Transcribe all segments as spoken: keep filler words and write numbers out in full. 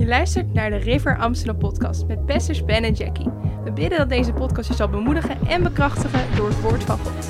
Je luistert naar de River Amsterdam podcast met pastors Ben en Jackie. We bidden dat deze podcast je zal bemoedigen en bekrachtigen door het woord van God.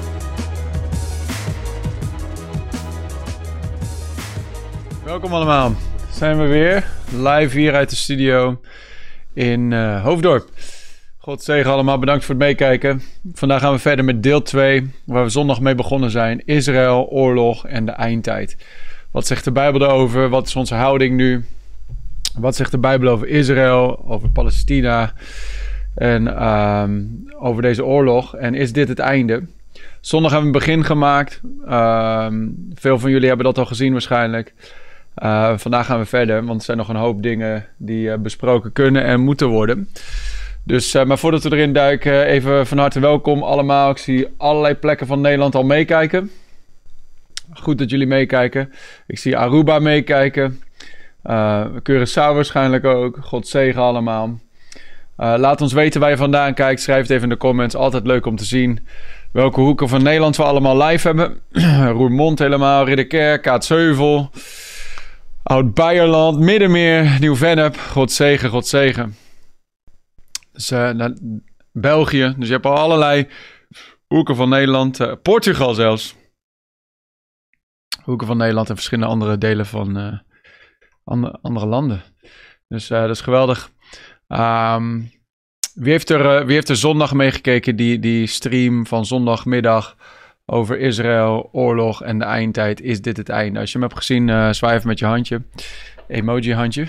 Welkom allemaal. Zijn we weer live hier uit de studio in uh, Hoofddorp. God zegen allemaal, bedankt voor het meekijken. Vandaag gaan we verder met deel twee, waar we zondag mee begonnen zijn. Israël, oorlog en de eindtijd. Wat zegt de Bijbel daarover? Wat is onze houding nu? Wat zegt de Bijbel over Israël, over Palestina en um, over deze oorlog? En is dit het einde? Zondag hebben we een begin gemaakt. Um, veel van jullie hebben dat al gezien waarschijnlijk. Uh, vandaag gaan we verder, want er zijn nog een hoop dingen die uh, besproken kunnen en moeten worden. Dus, uh, maar voordat we erin duiken, even van harte welkom allemaal. Ik zie allerlei plekken van Nederland al meekijken. Goed dat jullie meekijken. Ik zie Aruba meekijken. Uh, Curaçao waarschijnlijk ook. God zegen allemaal. Uh, laat ons weten waar je vandaan kijkt. Schrijf het even in de comments. Altijd leuk om te zien welke hoeken van Nederland we allemaal live hebben. Roermond helemaal, Ridderkerk, Kaatsheuvel, Oud-Beierland, Middenmeer, Nieuw-Vennep. God zegen, God zegen. Dus, uh, naar België. Dus je hebt al allerlei hoeken van Nederland. Uh, Portugal zelfs. Hoeken van Nederland en verschillende andere delen van uh, andere, andere landen. Dus uh, dat is geweldig. Um, wie, heeft er, uh, wie heeft er zondag meegekeken? Die, die stream van zondagmiddag over Israël, oorlog en de eindtijd. Is dit het einde? Als je hem hebt gezien, uh, zwaai even met je handje. Emoji handje.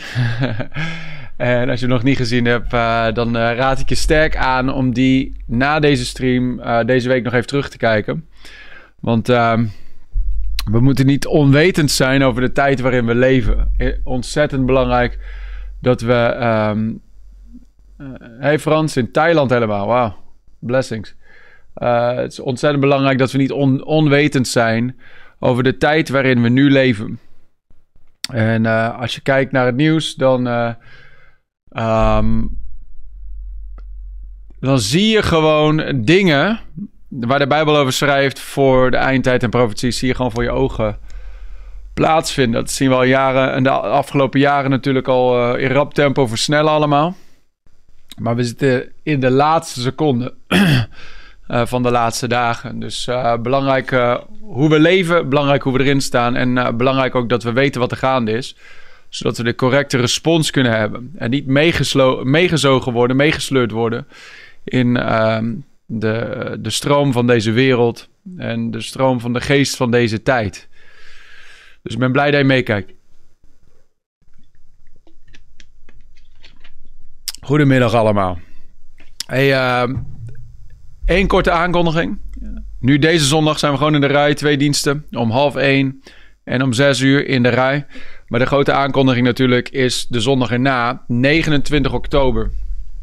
En als je het nog niet gezien hebt, uh, dan uh, raad ik je sterk aan om die na deze stream uh, deze week nog even terug te kijken. Want uh, we moeten niet onwetend zijn over de tijd waarin we leven. Ontzettend belangrijk dat we... Um, uh, hey Frans, in Thailand helemaal. Wauw, blessings. Uh, het is ontzettend belangrijk dat we niet on- onwetend zijn over de tijd waarin we nu leven. En uh, als je kijkt naar het nieuws, dan... Uh, Um, dan zie je gewoon dingen waar de Bijbel over schrijft voor de eindtijd en profetie, zie je gewoon voor je ogen plaatsvinden. Dat zien we al jaren en de afgelopen jaren natuurlijk al uh, in rap tempo versnellen allemaal. Maar we zitten in de laatste seconde uh, van de laatste dagen. Dus uh, belangrijk uh, hoe we leven, belangrijk hoe we erin staan en uh, belangrijk ook dat we weten wat er gaande is. Zodat we de correcte respons kunnen hebben. En niet meegeslo- meegezogen worden, meegesleurd worden in uh, de, de stroom van deze wereld. En de stroom van de geest van deze tijd. Dus ik ben blij dat je meekijkt. Goedemiddag allemaal. Hey, uh, één korte aankondiging. Nu deze zondag zijn we gewoon in de rij. Twee diensten. Om half één en om zes uur in de rij. Maar de grote aankondiging natuurlijk is de zondag erna, negenentwintig oktober.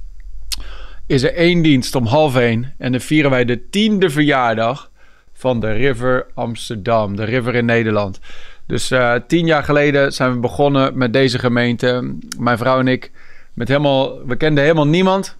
Is er één dienst om half één. En dan vieren wij de tiende verjaardag van de River Amsterdam. De River in Nederland. Dus uh, tien jaar geleden zijn we begonnen met deze gemeente. Mijn vrouw en ik, met helemaal, we kenden helemaal niemand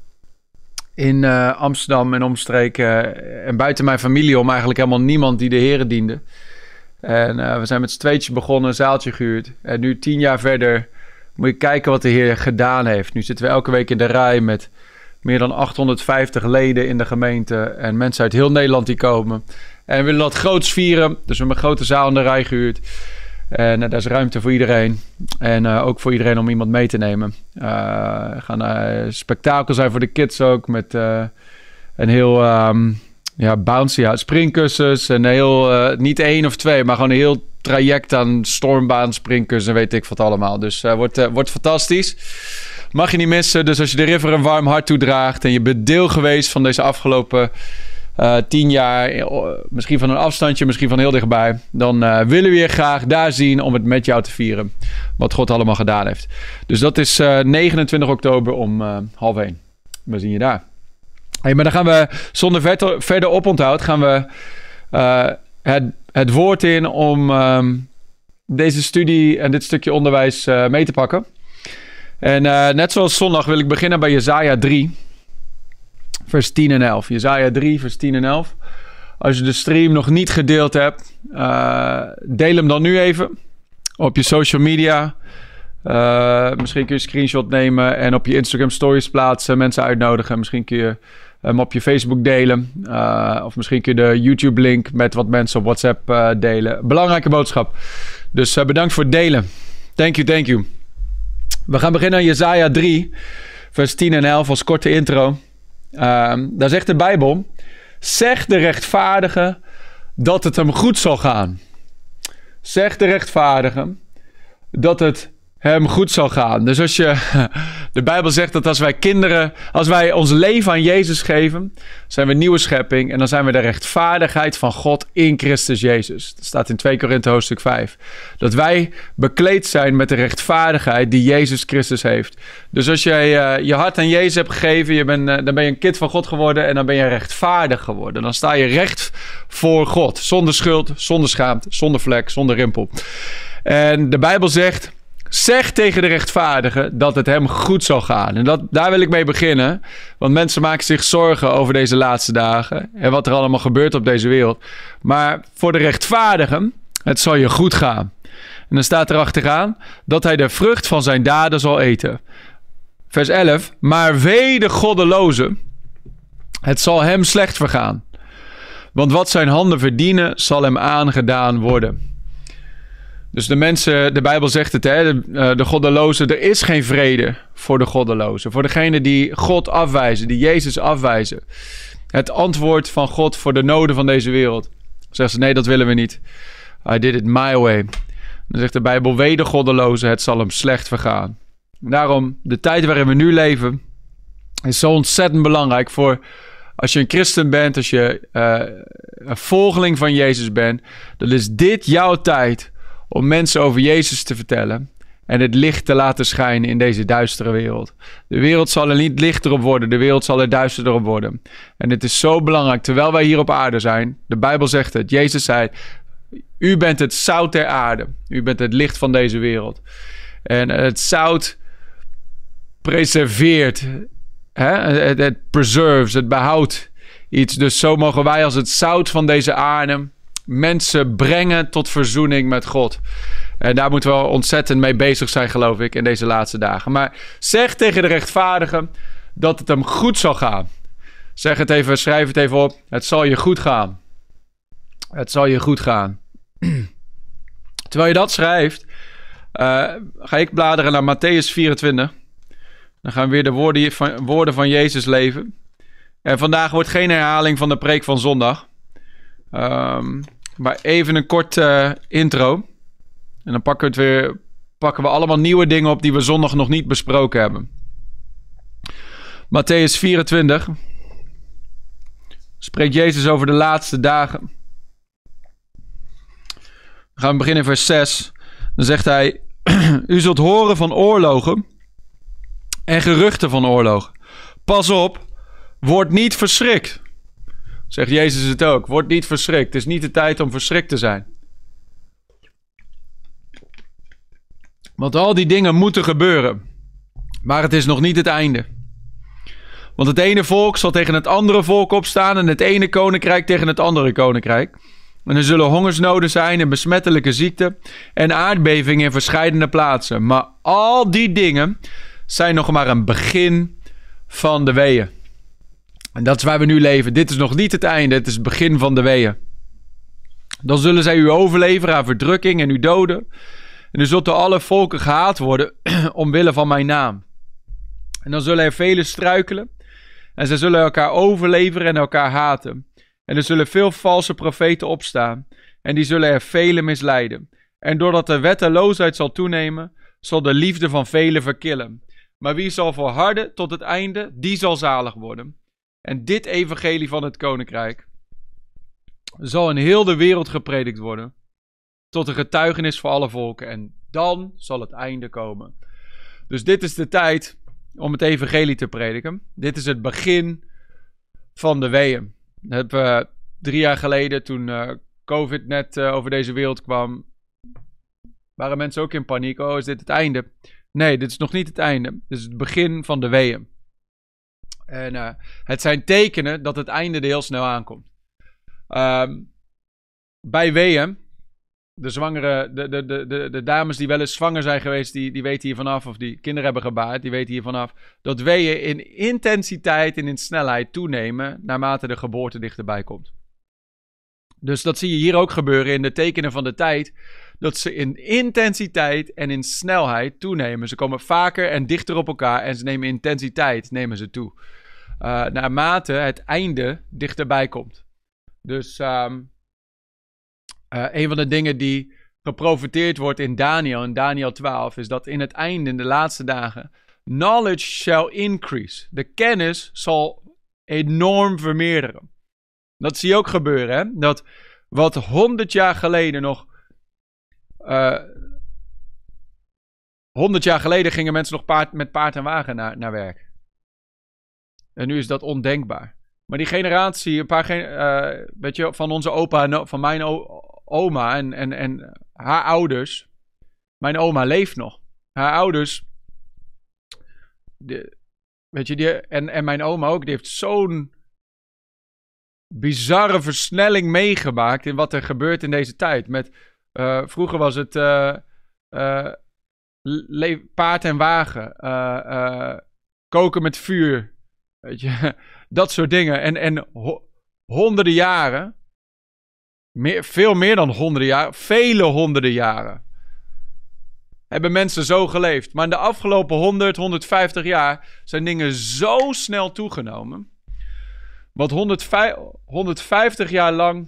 in uh, Amsterdam en omstreken. En buiten mijn familie om eigenlijk helemaal niemand die de Here diende. En uh, we zijn met z'n tweetjes begonnen, een zaaltje gehuurd. En nu tien jaar verder moet je kijken wat de Heer gedaan heeft. Nu zitten we elke week in de rij met meer dan achthonderdvijftig leden in de gemeente. En mensen uit heel Nederland die komen. En we willen dat groots vieren. Dus we hebben een grote zaal in de rij gehuurd. En uh, daar is ruimte voor iedereen. En uh, ook voor iedereen om iemand mee te nemen. Uh, er gaan uh, spektakel zijn voor de kids ook. Met uh, een heel... Um, Ja, bouncy, ja, springkussens en heel, uh, niet één of twee, maar gewoon een heel traject aan stormbaan, springkussen, weet ik wat allemaal. Dus uh, wordt, uh, wordt fantastisch. Mag je niet missen, dus als je de River een warm hart toedraagt en je bent deel geweest van deze afgelopen uh, tien jaar, uh, misschien van een afstandje, misschien van heel dichtbij, dan uh, willen we je graag daar zien om het met jou te vieren, wat God allemaal gedaan heeft. Dus dat is uh, negenentwintig oktober om uh, half één. We zien je daar. Hey, maar dan gaan we, zonder verder, verder oponthoud, gaan we uh, het, het woord in om um, deze studie en dit stukje onderwijs uh, mee te pakken. En uh, net zoals zondag wil ik beginnen bij Jesaja drie, vers tien en elf. Jesaja drie, vers tien en elf. Als je de stream nog niet gedeeld hebt, uh, deel hem dan nu even op je social media. Uh, misschien kun je een screenshot nemen en op je Instagram stories plaatsen. Mensen uitnodigen. Misschien kun je hem op je Facebook delen. Uh, of misschien kun je de YouTube link met wat mensen op WhatsApp uh, delen. Belangrijke boodschap. Dus uh, bedankt voor het delen. Thank you, thank you. We gaan beginnen aan Jesaja drie, vers tien en elf als korte intro. Uh, daar zegt de Bijbel: zeg de rechtvaardige dat het hem goed zal gaan. Zeg de rechtvaardige dat het hem goed zal gaan. Dus als je, de Bijbel zegt dat als wij kinderen, als wij ons leven aan Jezus geven, zijn we een nieuwe schepping en dan zijn we de rechtvaardigheid van God in Christus Jezus. Dat staat in twee Korinthe hoofdstuk vijf. Dat wij bekleed zijn met de rechtvaardigheid die Jezus Christus heeft. Dus als jij uh, je hart aan Jezus hebt gegeven, je bent, uh, dan ben je een kind van God geworden en dan ben je rechtvaardig geworden. Dan sta je recht voor God. Zonder schuld, zonder schaamte, zonder vlek, zonder rimpel. En de Bijbel zegt: zeg tegen de rechtvaardige dat het hem goed zal gaan. En dat, daar wil ik mee beginnen. Want mensen maken zich zorgen over deze laatste dagen. En wat er allemaal gebeurt op deze wereld. Maar voor de rechtvaardigen, het zal je goed gaan. En dan staat er achteraan dat hij de vrucht van zijn daden zal eten. Vers elf. Maar wee de goddeloze, het zal hem slecht vergaan. Want wat zijn handen verdienen, zal hem aangedaan worden. Dus de mensen, de Bijbel zegt het, hè, de, de goddelozen, er is geen vrede voor de goddelozen. Voor degenen die God afwijzen, die Jezus afwijzen. Het antwoord van God voor de noden van deze wereld. Zeggen ze: nee, dat willen we niet. I did it my way. Dan zegt de Bijbel: wee de goddeloze, het zal hem slecht vergaan. Daarom, de tijd waarin we nu leven is zo ontzettend belangrijk voor, als je een christen bent, als je uh, een volgeling van Jezus bent, dan is dit jouw tijd om mensen over Jezus te vertellen en het licht te laten schijnen in deze duistere wereld. De wereld zal er niet lichter op worden, de wereld zal er duisterder op worden. En het is zo belangrijk, terwijl wij hier op aarde zijn, de Bijbel zegt het, Jezus zei: u bent het zout der aarde, u bent het licht van deze wereld. En het zout preserveert, hè? Het, het preserves, het behoudt iets. Dus zo mogen wij als het zout van deze aarde mensen brengen tot verzoening met God. En daar moeten we ontzettend mee bezig zijn, geloof ik, in deze laatste dagen. Maar zeg tegen de rechtvaardige dat het hem goed zal gaan. Zeg het even, schrijf het even op. Het zal je goed gaan. Het zal je goed gaan. Terwijl je dat schrijft, uh, ga ik bladeren naar Matthäus vierentwintig. Dan gaan we weer de woorden van, woorden van Jezus leven. En vandaag wordt geen herhaling van de preek van zondag. Um, maar even een korte uh, intro. En dan pakken we, het weer, pakken we allemaal nieuwe dingen op die we zondag nog niet besproken hebben. Matthäus vierentwintig. Spreekt Jezus over de laatste dagen. Dan gaan we beginnen in vers zes. Dan zegt hij: u zult horen van oorlogen en geruchten van oorlogen. Pas op, word niet verschrikt. Zegt Jezus het ook. Word niet verschrikt. Het is niet de tijd om verschrikt te zijn. Want al die dingen moeten gebeuren. Maar het is nog niet het einde. Want het ene volk zal tegen het andere volk opstaan en het ene koninkrijk tegen het andere koninkrijk. En er zullen hongersnoden zijn en besmettelijke ziekten en aardbevingen in verscheidene plaatsen. Maar al die dingen zijn nog maar een begin van de weeën. En dat is waar we nu leven. Dit is nog niet het einde, het is het begin van de weeën. Dan zullen zij u overleveren aan verdrukking en u doden. En u zult door alle volken gehaat worden omwille van mijn naam. En dan zullen er velen struikelen. En zij zullen elkaar overleveren en elkaar haten. En er zullen veel valse profeten opstaan. En die zullen er velen misleiden. En doordat de wetteloosheid zal toenemen, zal de liefde van velen verkillen. Maar wie zal volharden tot het einde, die zal zalig worden. En dit evangelie van het koninkrijk zal in heel de wereld gepredikt worden, tot een getuigenis voor alle volken. En dan zal het einde komen. Dus dit is de tijd om het evangelie te prediken. Dit is het begin van de weeën. Dat hebben we drie jaar geleden, toen uh, COVID net uh, over deze wereld kwam, waren mensen ook in paniek. Oh, is dit het einde? Nee, dit is nog niet het einde. Dit is het begin van de weeën. En uh, het zijn tekenen dat het einde er heel snel aankomt. Uh, bij weeën de zwangere, de, de, de, de, de dames die wel eens zwanger zijn geweest, die, die weten hier vanaf, of die kinderen hebben gebaard, die weten hier vanaf, dat weeën in intensiteit en in snelheid toenemen naarmate de geboorte dichterbij komt. Dus dat zie je hier ook gebeuren in de tekenen van de tijd, dat ze in intensiteit en in snelheid toenemen. Ze komen vaker en dichter op elkaar en ze nemen intensiteit, nemen ze toe. Uh, naarmate het einde dichterbij komt. Dus um, uh, een van de dingen die geprofeteerd wordt in Daniel, in Daniel twaalf, is dat in het einde, in de laatste dagen, knowledge shall increase. De kennis zal enorm vermeerderen. Dat zie je ook gebeuren, hè? Dat wat honderd jaar geleden nog... Uh, honderd jaar geleden gingen mensen nog paard, met paard en wagen naar, naar werk. En nu is dat ondenkbaar. Maar die generatie, een paar gen- uh, weet je, van onze opa en van mijn o- oma en, en, en haar ouders. Mijn oma leeft nog. Haar ouders, de, weet je, die, en, en mijn oma ook, die heeft zo'n bizarre versnelling meegemaakt in wat er gebeurt in deze tijd. Met, uh, vroeger was het uh, uh, le- paard en wagen, uh, uh, koken met vuur. Weet je, dat soort dingen. En, en ho- honderden jaren, meer, veel meer dan honderden jaren, vele honderden jaren, hebben mensen zo geleefd. Maar in de afgelopen honderd, honderdvijftig jaar zijn dingen zo snel toegenomen. Wat honderdvijftig jaar lang,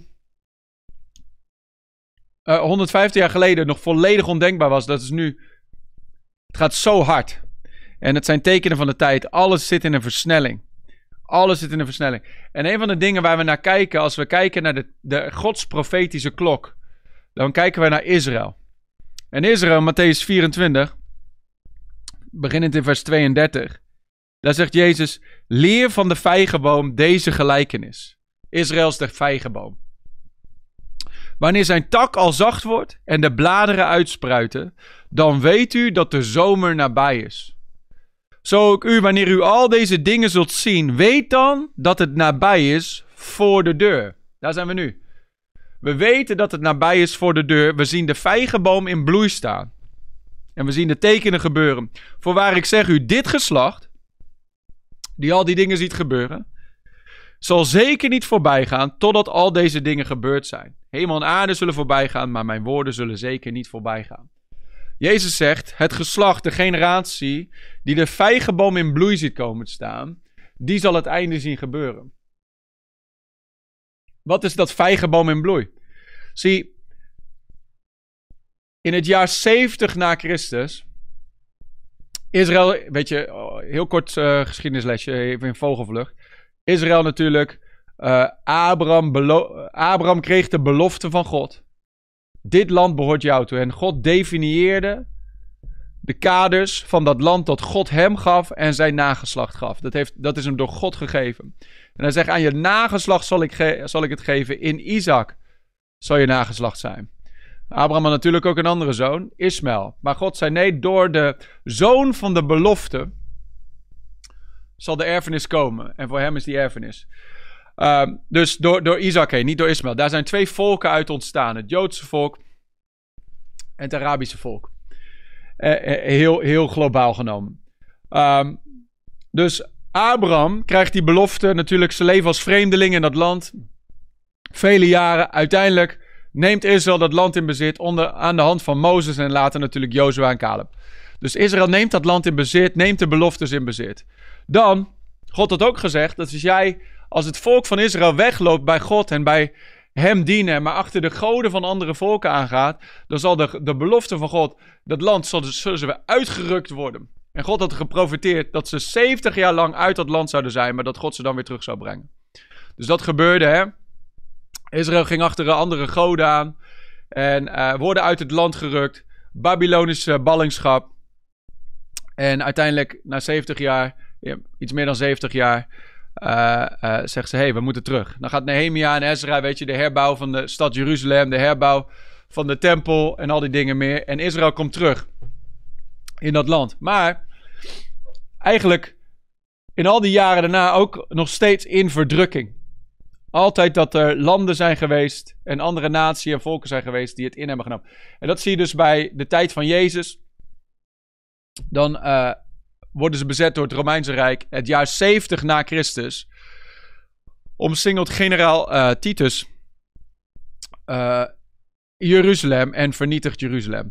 uh, honderdvijftig jaar geleden nog volledig ondenkbaar was, dat is nu, het gaat zo hard. En het zijn tekenen van de tijd. Alles zit in een versnelling. Alles zit in een versnelling. En een van de dingen waar we naar kijken, als we kijken naar de, de Gods profetische klok, dan kijken we naar Israël. En Israël, Mattheüs vierentwintig, beginnend in vers tweeëndertig, daar zegt Jezus, leer van de vijgenboom deze gelijkenis. Israël is de vijgenboom. Wanneer zijn tak al zacht wordt en de bladeren uitspruiten, dan weet u dat de zomer nabij is. Zo ook u, wanneer u al deze dingen zult zien, weet dan dat het nabij is voor de deur. Daar zijn we nu. We weten dat het nabij is voor de deur. We zien de vijgenboom in bloei staan. En we zien de tekenen gebeuren. Voorwaar ik zeg u, dit geslacht, die al die dingen ziet gebeuren, zal zeker niet voorbij gaan totdat al deze dingen gebeurd zijn. Hemel en aarde zullen voorbij gaan, maar mijn woorden zullen zeker niet voorbij gaan. Jezus zegt, het geslacht, de generatie die de vijgenboom in bloei ziet komen te staan, die zal het einde zien gebeuren. Wat is dat vijgenboom in bloei? Zie, in het jaar zeventig na Christus, Israël, weet je, heel kort uh, geschiedenislesje, even in vogelvlucht. Israël natuurlijk, uh, Abraham, belo- Abraham kreeg de belofte van God. Dit land behoort jou toe. En God definieerde de kaders van dat land dat God hem gaf en zijn nageslacht gaf. Dat, heeft, dat is hem door God gegeven. En hij zegt, aan je nageslacht zal ik, ge- zal ik het geven. In Isaac zal je nageslacht zijn. Abraham had natuurlijk ook een andere zoon, Ismaël. Maar God zei, nee, door de zoon van de belofte zal de erfenis komen. En voor hem is die erfenis. Uh, dus door, door Isaac heen, niet door Ismaël. Daar zijn twee volken uit ontstaan. Het Joodse volk en het Arabische volk. Uh, uh, heel, heel globaal genomen. Um, dus Abraham krijgt die belofte. Natuurlijk zijn leven als vreemdeling in dat land. Vele jaren. Uiteindelijk neemt Israël dat land in bezit onder, aan de hand van Mozes en later natuurlijk Jozua en Caleb. Dus Israël neemt dat land in bezit, neemt de beloftes in bezit. Dan, God had ook gezegd, dat als jij, als het volk van Israël wegloopt bij God en bij hem dienen, maar achter de goden van andere volken aangaat, dan zal de, de belofte van God, dat land, zal, zullen ze weer uitgerukt worden. En God had geprofeteerd dat ze zeventig jaar lang uit dat land zouden zijn, maar dat God ze dan weer terug zou brengen. Dus dat gebeurde, hè. Israël ging achter een andere goden aan en uh, worden uit het land gerukt. Babylonische ballingschap. En uiteindelijk, na zeventig jaar, ja, iets meer dan zeventig jaar, uh, uh, zegt ze, hé, hey, we moeten terug. Dan gaat Nehemia en Ezra, weet je, de herbouw van de stad Jeruzalem, de herbouw van de tempel en al die dingen meer. En Israël komt terug in dat land. Maar eigenlijk in al die jaren daarna ook nog steeds in verdrukking. Altijd dat er landen zijn geweest en andere naties en volken zijn geweest die het in hebben genomen. En dat zie je dus bij de tijd van Jezus. Dan uh, worden ze bezet door het Romeinse Rijk. Het jaar zeventig na Christus omsingelt generaal uh, Titus uh, Jeruzalem en vernietigt Jeruzalem.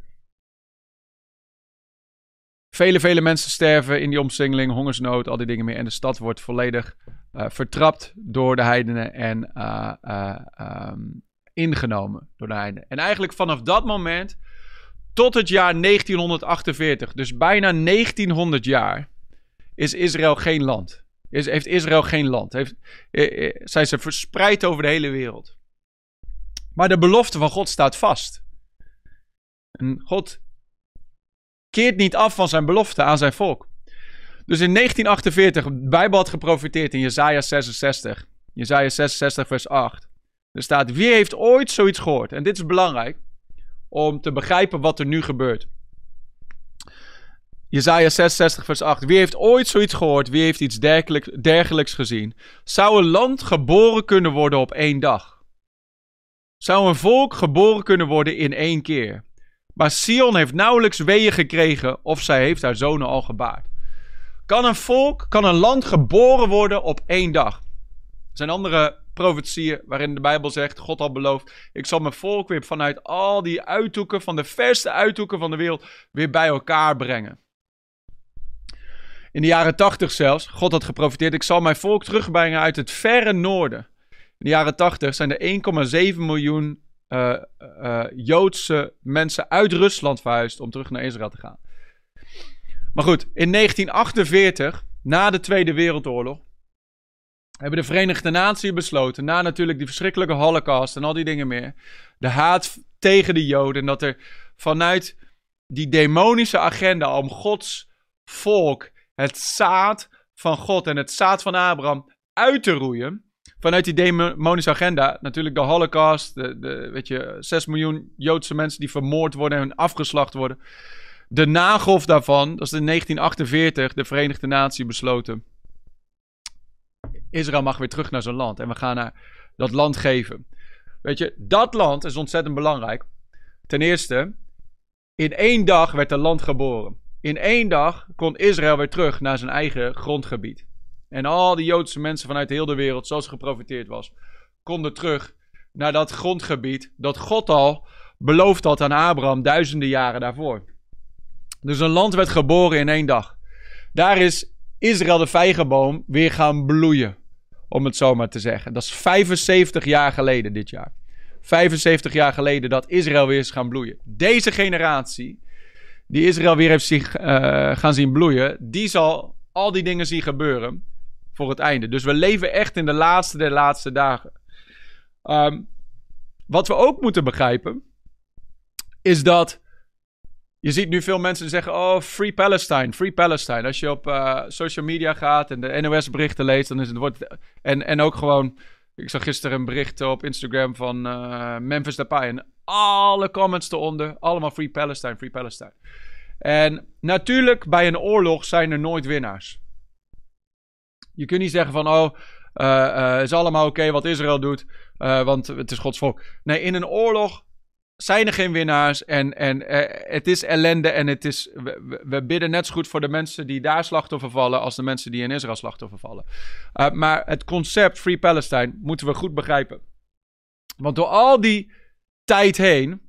Vele, vele mensen sterven in die omsingeling, hongersnood, al die dingen meer. En de stad wordt volledig uh, vertrapt door de heidenen en uh, uh, um, ingenomen door de heidenen. En eigenlijk vanaf dat moment tot het jaar negentienhonderdachtenveertig, dus bijna negentienhonderd jaar, is Israël geen land. Is, heeft Israël geen land. Heeft, eh, eh, zijn ze verspreid over de hele wereld. Maar de belofte van God staat vast. En God keert niet af van zijn belofte aan zijn volk. Dus in negentien achtenveertig, de Bijbel had geprofeteerd in Jesaja zesenzestig. Jesaja zesenzestig vers acht. Er staat, wie heeft ooit zoiets gehoord? En dit is belangrijk om te begrijpen wat er nu gebeurt. Jesaja zesenzestig vers acht. Wie heeft ooit zoiets gehoord? Wie heeft iets dergelijks, dergelijks gezien? Zou een land geboren kunnen worden op één dag? Zou een volk geboren kunnen worden in één keer? Maar Sion heeft nauwelijks weeën gekregen of zij heeft haar zonen al gebaard. Kan een volk, kan een land geboren worden op één dag? Er zijn andere profetieën waarin de Bijbel zegt, God had beloofd, ik zal mijn volk weer vanuit al die uithoeken, van de verste uithoeken van de wereld, weer bij elkaar brengen. In de jaren tachtig zelfs, God had geprofeteerd, ik zal mijn volk terugbrengen uit het verre noorden. In de jaren tachtig zijn er één komma zeven miljoen uh, uh, Joodse mensen uit Rusland verhuisd om terug naar Israël te gaan. Maar goed, in negentien achtenveertig, na de Tweede Wereldoorlog, hebben de Verenigde Naties besloten, na natuurlijk die verschrikkelijke Holocaust en al die dingen meer, de haat tegen de Joden, dat er vanuit die demonische agenda om Gods volk, het zaad van God en het zaad van Abraham uit te roeien, vanuit die demonische agenda, natuurlijk de Holocaust, de, de, weet je, zes miljoen Joodse mensen die vermoord worden en afgeslacht worden. De nagolf daarvan, dat is in negentien achtenveertig, de Verenigde Naties besloten, Israël mag weer terug naar zijn land en we gaan naar dat land geven. Weet je, dat land is ontzettend belangrijk. Ten eerste, in één dag werd een land geboren. In één dag kon Israël weer terug naar zijn eigen grondgebied. En al die Joodse mensen vanuit heel de wereld, zoals geprofeteerd was, konden terug naar dat grondgebied dat God al beloofd had aan Abraham duizenden jaren daarvoor. Dus een land werd geboren in één dag. Daar is Israël de vijgenboom weer gaan bloeien, om het zo maar te zeggen. Dat is vijfenzeventig jaar geleden dit jaar. vijfenzeventig jaar geleden dat Israël weer is gaan bloeien. Deze generatie, die Israël weer heeft zien, uh, gaan zien bloeien, die zal al die dingen zien gebeuren voor het einde. Dus we leven echt in de laatste der laatste dagen. Um, wat we ook moeten begrijpen, is dat je ziet nu veel mensen zeggen, oh, Free Palestine, Free Palestine. Als je op uh, social media gaat en de N O S berichten leest, dan is het wordt en, en ook gewoon, ik zag gisteren een bericht op Instagram van uh, Memphis Depay en alle comments eronder, allemaal Free Palestine, Free Palestine. En natuurlijk, bij een oorlog zijn er nooit winnaars. Je kunt niet zeggen van, oh, uh, uh, is allemaal oké okay wat Israël doet, uh, want het is Gods volk. Nee, in een oorlog zijn er geen winnaars en, en uh, het is ellende en het is, we, we bidden net zo goed voor de mensen die daar slachtoffer vallen als de mensen die in Israël slachtoffer vallen. Uh, maar het concept Free Palestine moeten we goed begrijpen. Want door al die tijd heen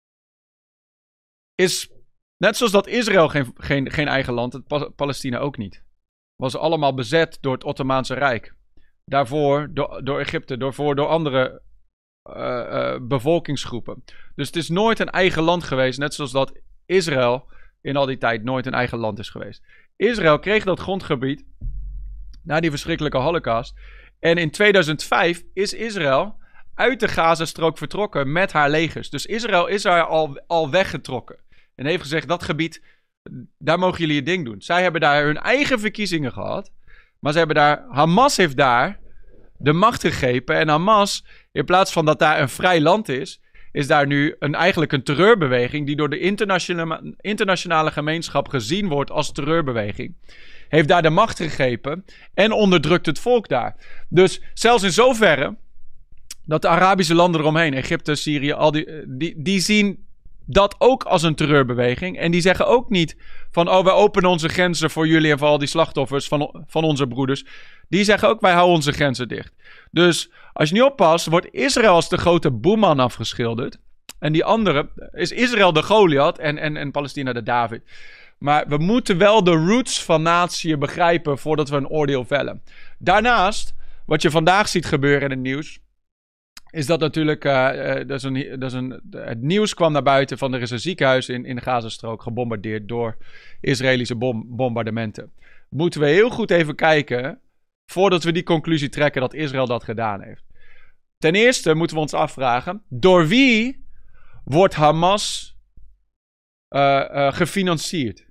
is, net zoals dat Israël geen, geen, geen eigen land, het pa- Palestina ook niet. Was allemaal bezet door het Ottomaanse Rijk. Daarvoor door, door Egypte, daarvoor door andere uh, uh, bevolkingsgroepen. Dus het is nooit een eigen land geweest, net zoals dat Israël in al die tijd nooit een eigen land is geweest. Israël kreeg dat grondgebied na die verschrikkelijke Holocaust. En in tweeduizend vijf is Israël uit de Gazastrook vertrokken met haar legers. Dus Israël is er al, al weggetrokken. En heeft gezegd, dat gebied, daar mogen jullie je ding doen. Zij hebben daar hun eigen verkiezingen gehad. Maar ze hebben daar, Hamas heeft daar de macht gegrepen. En Hamas, in plaats van dat daar een vrij land is, is daar nu een, eigenlijk een terreurbeweging die door de internationale, internationale gemeenschap gezien wordt als terreurbeweging. Heeft daar de macht gegrepen en onderdrukt het volk daar. Dus zelfs in zoverre dat de Arabische landen eromheen, Egypte, Syrië, al die, die, die zien dat ook als een terreurbeweging. En die zeggen ook niet van, oh, wij openen onze grenzen voor jullie en voor al die slachtoffers van, van onze broeders. Die zeggen ook, wij houden onze grenzen dicht. Dus als je niet oppast, wordt Israël als de grote boeman afgeschilderd. En die andere is Israël de Goliath en, en, en Palestina de David. Maar we moeten wel de roots van natie begrijpen voordat we een oordeel vellen. Daarnaast, wat je vandaag ziet gebeuren in het nieuws, is dat natuurlijk, uh, uh, dat is een, dat is een, het nieuws kwam naar buiten van er is een ziekenhuis in, in de Gazastrook gebombardeerd door Israëlische bom, bombardementen. Moeten we heel goed even kijken, voordat we die conclusie trekken dat Israël dat gedaan heeft. Ten eerste moeten we ons afvragen, door wie wordt Hamas uh, uh, gefinancierd?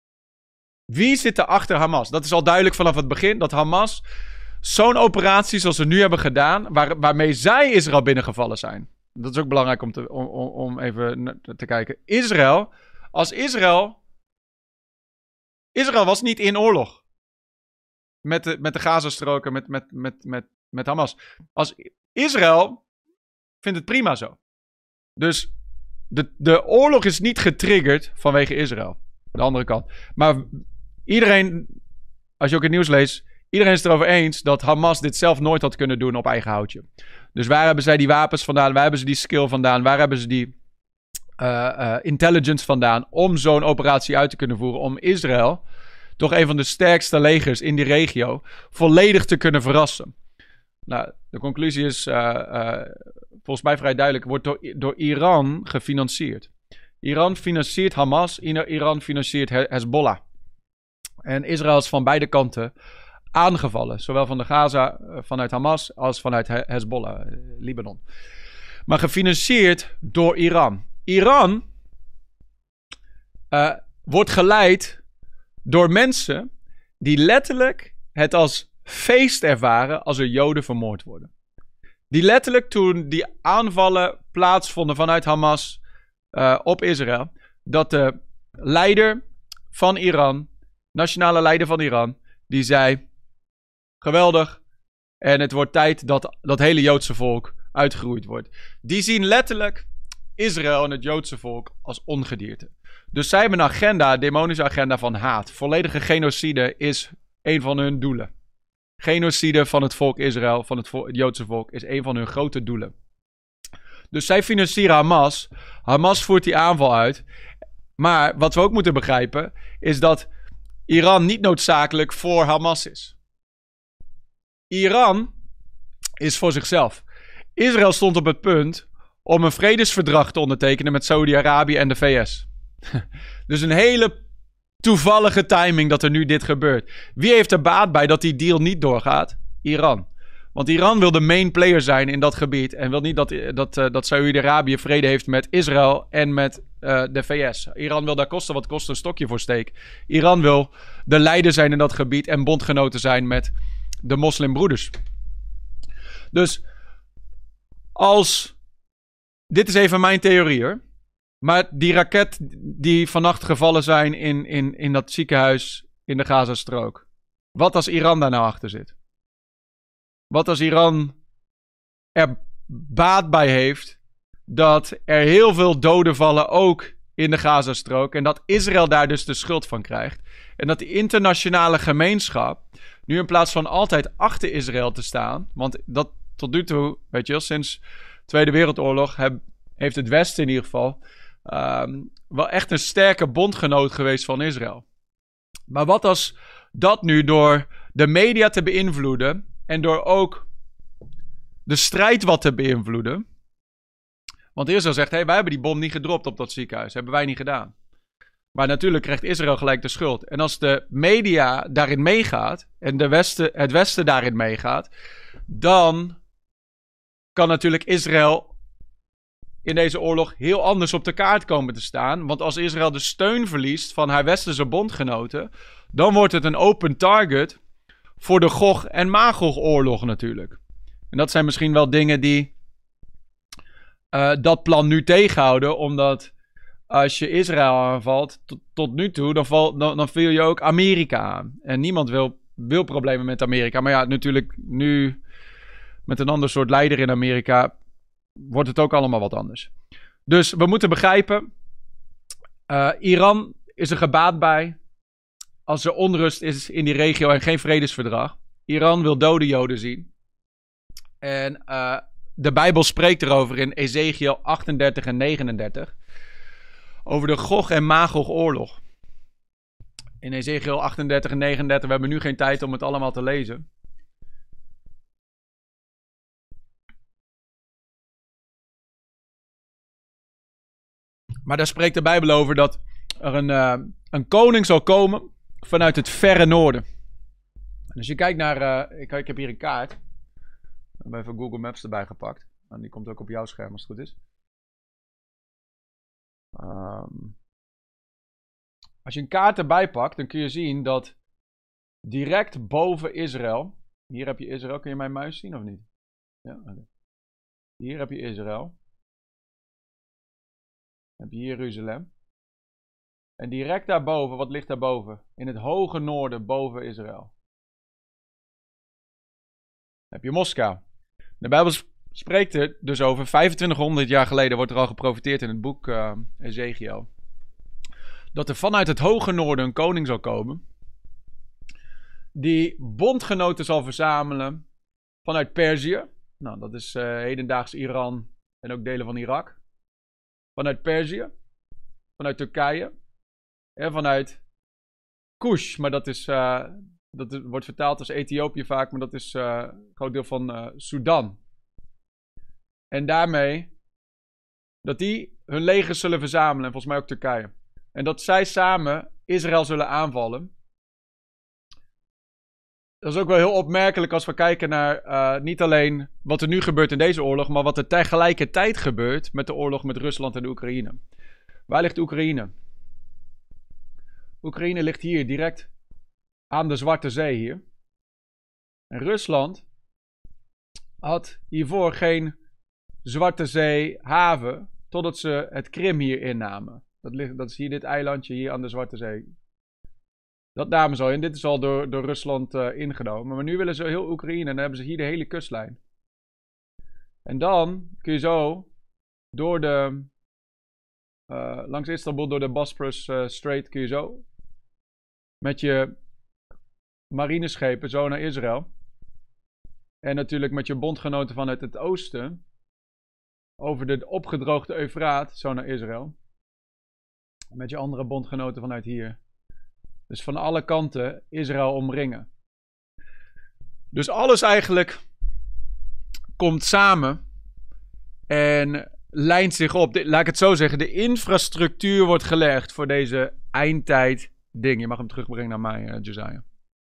Wie zit er achter Hamas? Dat is al duidelijk vanaf het begin, dat Hamas zo'n operatie zoals ze nu hebben gedaan, waar, waarmee zij Israël binnengevallen zijn. Dat is ook belangrijk om, te, om, om even te kijken. Israël, als Israël... Israël was niet in oorlog. Met de, met de Gazastroken, met, met, met, met, met Hamas. Als Israël vindt het prima zo. Dus de, de oorlog is niet getriggerd vanwege Israël. De andere kant. Maar iedereen, als je ook het nieuws leest, iedereen is het erover eens dat Hamas dit zelf nooit had kunnen doen op eigen houtje. Dus waar hebben zij die wapens vandaan? Waar hebben ze die skill vandaan? Waar hebben ze die uh, uh, intelligence vandaan om zo'n operatie uit te kunnen voeren? Om Israël, toch een van de sterkste legers in die regio, volledig te kunnen verrassen. Nou, de conclusie is uh, uh, volgens mij vrij duidelijk. Wordt door, door Iran gefinancierd. Iran financiert Hamas. Iran financiert Hezbollah. En Israël is van beide kanten aangevallen. Zowel van de Gaza, vanuit Hamas, als vanuit Hezbollah, Libanon. Maar gefinancierd door Iran. Iran uh, wordt geleid door mensen die letterlijk het als feest ervaren als er Joden vermoord worden. Die letterlijk toen die aanvallen plaatsvonden vanuit Hamas uh, op Israël, dat de leider van Iran, nationale leider van Iran, die zei, geweldig, en het wordt tijd dat dat hele Joodse volk uitgeroeid wordt. Die zien letterlijk Israël en het Joodse volk als ongedierte. Dus zij hebben een agenda, een demonische agenda van haat. Volledige genocide is een van hun doelen. Genocide van het volk Israël, van het, vo- het Joodse volk, is een van hun grote doelen. Dus zij financieren Hamas. Hamas voert die aanval uit. Maar wat we ook moeten begrijpen, is dat Iran niet noodzakelijk voor Hamas is. Iran is voor zichzelf. Israël stond op het punt om een vredesverdrag te ondertekenen met Saudi-Arabië en de V S. Dus een hele toevallige timing dat er nu dit gebeurt. Wie heeft er baat bij dat die deal niet doorgaat? Iran. Want Iran wil de main player zijn in dat gebied en wil niet dat, dat, uh, dat Saudi-Arabië vrede heeft met Israël en met uh, de V S. Iran wil daar kosten wat kost een stokje voor steek. Iran wil de leider zijn in dat gebied en bondgenoten zijn met de moslimbroeders. Dus als... Dit is even mijn theorie hoor. Maar die raket die vannacht gevallen zijn in, in, in dat ziekenhuis in de Gazastrook. Wat als Iran daar nou achter zit? Wat als Iran er baat bij heeft dat er heel veel doden vallen ook in de Gazastrook. En dat Israël daar dus de schuld van krijgt. En dat de internationale gemeenschap nu in plaats van altijd achter Israël te staan. Want dat tot nu toe, weet je wel, sinds Tweede Wereldoorlog heb, heeft het Westen in ieder geval um, wel echt een sterke bondgenoot geweest van Israël. Maar wat als dat nu door de media te beïnvloeden en door ook de strijd wat te beïnvloeden. Want Israël zegt, hé, hey, wij hebben die bom niet gedropt op dat ziekenhuis. Hebben wij niet gedaan. Maar natuurlijk krijgt Israël gelijk de schuld. En als de media daarin meegaat en de Westen, het Westen daarin meegaat, dan kan natuurlijk Israël in deze oorlog heel anders op de kaart komen te staan. Want als Israël de steun verliest van haar westerse bondgenoten, dan wordt het een open target voor de Gog en Magog oorlog natuurlijk. En dat zijn misschien wel dingen die uh, dat plan nu tegenhouden, omdat als je Israël aanvalt, tot, tot nu toe, dan, val, dan, dan viel je ook Amerika aan. En niemand wil, wil problemen met Amerika. Maar ja, natuurlijk nu met een ander soort leider in Amerika wordt het ook allemaal wat anders. Dus we moeten begrijpen, uh, Iran is er gebaat bij als er onrust is in die regio en geen vredesverdrag. Iran wil dode Joden zien. En uh, de Bijbel spreekt erover in Ezekiel achtendertig en negenendertig. Over de Gog en Magog oorlog. In Ezekiel achtendertig en negenendertig, we hebben nu geen tijd om het allemaal te lezen. Maar daar spreekt de Bijbel over dat er een, uh, een koning zal komen vanuit het verre noorden. En als je kijkt naar, uh, ik, ik heb hier een kaart. Ik heb even Google Maps erbij gepakt. En die komt ook op jouw scherm als het goed is. Um, als je een kaart erbij pakt, dan kun je zien dat direct boven Israël. Hier heb je Israël. Kun je mijn muis zien of niet? Ja, okay. Hier heb je Israël. Dan heb je hier Jeruzalem. En direct daarboven, wat ligt daarboven? In het hoge noorden boven Israël. Dan heb je Moskou. De Bijbel spreekt er dus over. vijfentwintighonderd jaar geleden wordt er al geprofeteerd in het boek uh, Ezekiel. Dat er vanuit het hoge noorden een koning zal komen. Die bondgenoten zal verzamelen vanuit Perzië. Nou, dat is uh, hedendaags Iran en ook delen van Irak. Vanuit Perzië. Vanuit Turkije. En vanuit Kush. Maar dat is... Uh, dat wordt vertaald als Ethiopië vaak. Maar dat is uh, een groot deel van uh, Sudan. En daarmee... dat die hun legers zullen verzamelen. En volgens mij ook Turkije. En dat zij samen Israël zullen aanvallen. Dat is ook wel heel opmerkelijk als we kijken naar uh, niet alleen wat er nu gebeurt in deze oorlog, maar wat er tegelijkertijd gebeurt met de oorlog met Rusland en de Oekraïne. Waar ligt Oekraïne? Oekraïne ligt hier direct aan de Zwarte Zee hier. En Rusland had hiervoor geen Zwarte Zee haven totdat ze het Krim hier innamen. Dat, ligt, dat is hier dit eilandje hier aan de Zwarte Zee. Dat namen ze al in. Dit is al door, door Rusland uh, ingenomen. Maar nu willen ze heel Oekraïne. En dan hebben ze hier de hele kustlijn. En dan kun je zo door de... Uh, langs Istanbul door de Bosporus uh, Strait kun je zo met je marineschepen zo naar Israël. En natuurlijk met je bondgenoten vanuit het oosten over de opgedroogde Eufraat zo naar Israël. Met je andere bondgenoten vanuit hier. Dus van alle kanten Israël omringen. Dus alles eigenlijk komt samen en lijnt zich op. De, laat ik het zo zeggen, de infrastructuur wordt gelegd voor deze eindtijd ding. Je mag hem terugbrengen naar mij, uh, Josiah.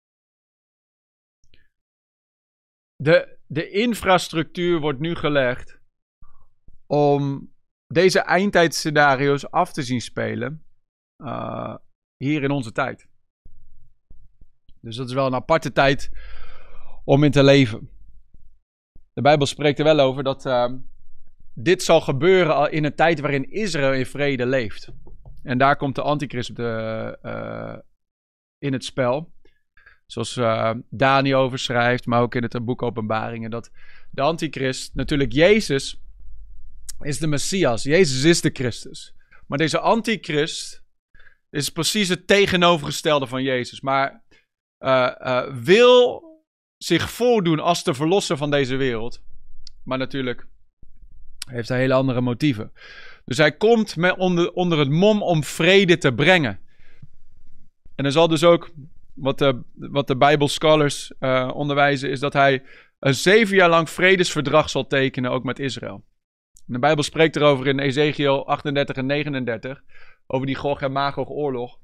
De, de infrastructuur wordt nu gelegd om deze eindtijdscenario's af te zien spelen uh, hier in onze tijd. Dus dat is wel een aparte tijd om in te leven. De Bijbel spreekt er wel over dat uh, dit zal gebeuren in een tijd waarin Israël in vrede leeft. En daar komt de antichrist de, uh, in het spel. Zoals uh, Daniel over schrijft, maar ook in het boek Openbaringen. Dat de antichrist, natuurlijk Jezus, is de Messias. Jezus is de Christus. Maar deze antichrist is precies het tegenovergestelde van Jezus. Maar uh, uh, wil zich voordoen als de verlosser van deze wereld. Maar natuurlijk heeft hij hele andere motieven. Dus hij komt met onder, onder het mom om vrede te brengen. En er zal dus ook, wat de, wat de Bijbelscholars uh, onderwijzen, is dat hij een zeven jaar lang vredesverdrag zal tekenen, ook met Israël. En de Bijbel spreekt erover in Ezekiel achtendertig en negenendertig, over die Gog en Magog oorlog.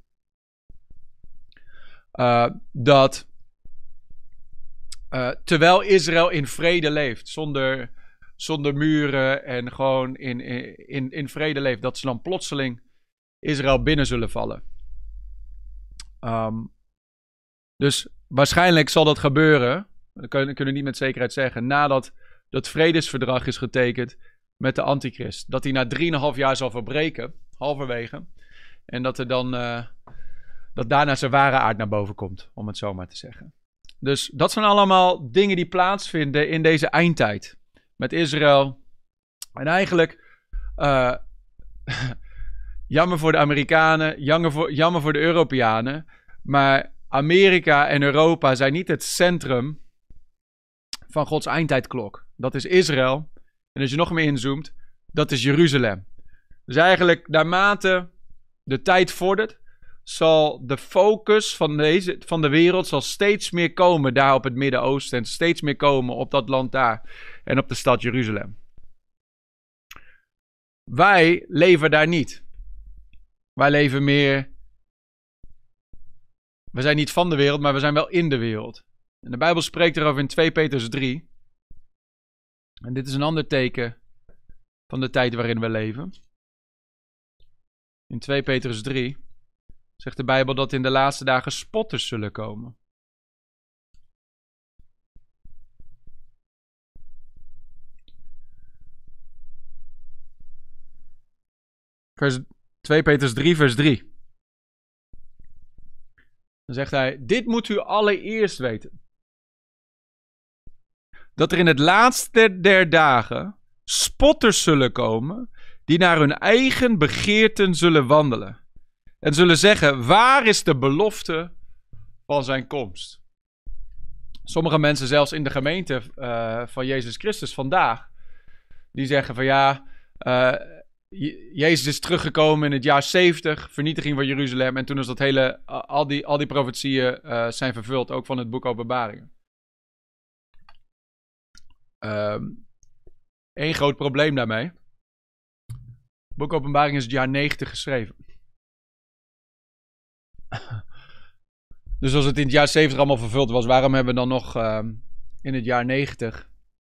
Uh, dat uh, terwijl Israël in vrede leeft, zonder, zonder muren en gewoon in, in, in vrede leeft, dat ze dan plotseling Israël binnen zullen vallen. Um, dus waarschijnlijk zal dat gebeuren, dat kunnen we niet met zekerheid zeggen, nadat dat vredesverdrag is getekend met de antichrist. Dat hij na drieënhalf jaar zal verbreken, halverwege. En dat er dan, uh, dat daarna zijn ware aard naar boven komt, om het zo maar te zeggen. Dus dat zijn allemaal dingen die plaatsvinden in deze eindtijd. Met Israël. En eigenlijk, uh, jammer voor de Amerikanen, jammer voor, jammer voor de Europeanen. Maar Amerika en Europa zijn niet het centrum van Gods eindtijdklok. Dat is Israël. En als je nog meer inzoomt, dat is Jeruzalem. Dus eigenlijk, naarmate de tijd vordert, zal de focus van, deze, van de wereld zal steeds meer komen daar op het Midden-Oosten. En steeds meer komen op dat land daar. En op de stad Jeruzalem. Wij leven daar niet. Wij leven meer... We zijn niet van de wereld, maar we zijn wel in de wereld. En de Bijbel spreekt erover in twee Petrus drie. En dit is een ander teken van de tijd waarin we leven. In twee Petrus drie zegt de Bijbel dat in de laatste dagen spotters zullen komen. Vers twee Petrus drie, vers drie. Dan zegt hij, dit moet u allereerst weten. Dat er in het laatste der dagen spotters zullen komen, die naar hun eigen begeerten zullen wandelen. En zullen zeggen, waar is de belofte van zijn komst? Sommige mensen zelfs in de gemeente uh, van Jezus Christus vandaag, die zeggen van ja, uh, Jezus is teruggekomen in het jaar zeventig, vernietiging van Jeruzalem. En toen is dat hele, uh, al, die, al die profetieën uh, zijn vervuld, ook van het boek Openbaringen. Um, Eén groot probleem daarmee. Het boek Openbaring is het jaar negentig geschreven. Dus als het in het jaar zeventig allemaal vervuld was, waarom hebben we dan nog uh, in het jaar negentig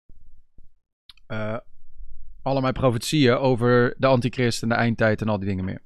uh, allemaal profetieën over de antichrist en de eindtijd en al die dingen meer?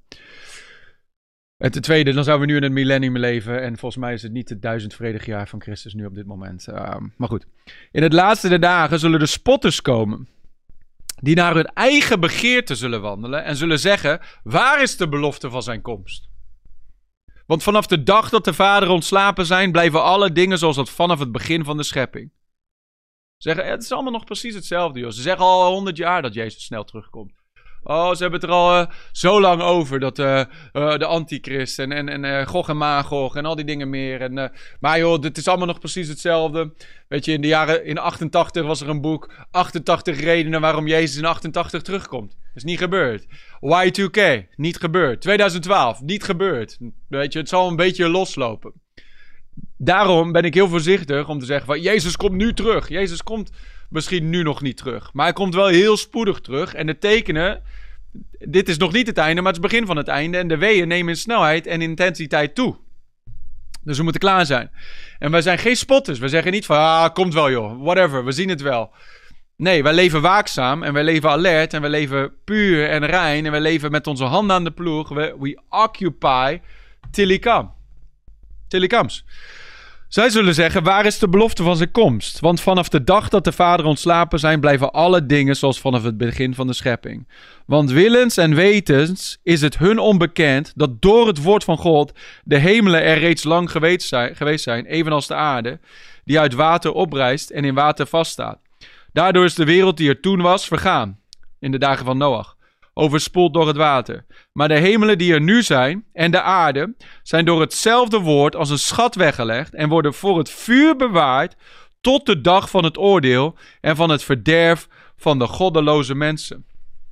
En ten tweede, dan zouden we nu in het millennium leven en volgens mij is het niet het duizendvredig jaar van Christus nu op dit moment. Uh, maar goed, in het laatste der dagen zullen de spotters komen, die naar hun eigen begeerte zullen wandelen en zullen zeggen, waar is de belofte van zijn komst? Want vanaf de dag dat de Vader ontslapen zijn, blijven alle dingen zoals dat vanaf het begin van de schepping. Ze zeggen, het is allemaal nog precies hetzelfde, joh. Ze zeggen al honderd jaar dat Jezus snel terugkomt. Oh, ze hebben het er al uh, zo lang over, dat uh, uh, de antichrist en, en, en uh, Gog en Magog en al die dingen meer. En, uh, maar joh, het is allemaal nog precies hetzelfde. Weet je, in de jaren, in achtentachtig was er een boek, achtentachtig redenen waarom Jezus in achtentachtig terugkomt. Dat is niet gebeurd. Y twee K, niet gebeurd. twintig twaalf, niet gebeurd. Weet je, het zal een beetje loslopen. Daarom ben ik heel voorzichtig om te zeggen van, Jezus komt nu terug. Jezus komt misschien nu nog niet terug. Maar hij komt wel heel spoedig terug. En de tekenen, dit is nog niet het einde, maar het is het begin van het einde. En de weeën nemen in snelheid en intensiteit toe. Dus we moeten klaar zijn. En wij zijn geen spotters. We zeggen niet van, ah, komt wel joh, whatever, we zien het wel. Nee, wij leven waakzaam en wij leven alert en wij leven puur en rein. En wij leven met onze handen aan de ploeg. We, we occupy till he come. Till he comes. Zij zullen zeggen, waar is de belofte van zijn komst? Want vanaf de dag dat de Vader ontslapen zijn, blijven alle dingen zoals vanaf het begin van de schepping. Want willens en wetens is het hun onbekend dat door het woord van God de hemelen er reeds lang geweest zijn, geweest zijn, evenals de aarde, die uit water oprijst en in water vaststaat. Daardoor is de wereld die er toen was vergaan, in de dagen van Noach, overspoeld door het water. Maar de hemelen die er nu zijn en de aarde zijn door hetzelfde woord als een schat weggelegd en worden voor het vuur bewaard tot de dag van het oordeel en van het verderf van de goddeloze mensen.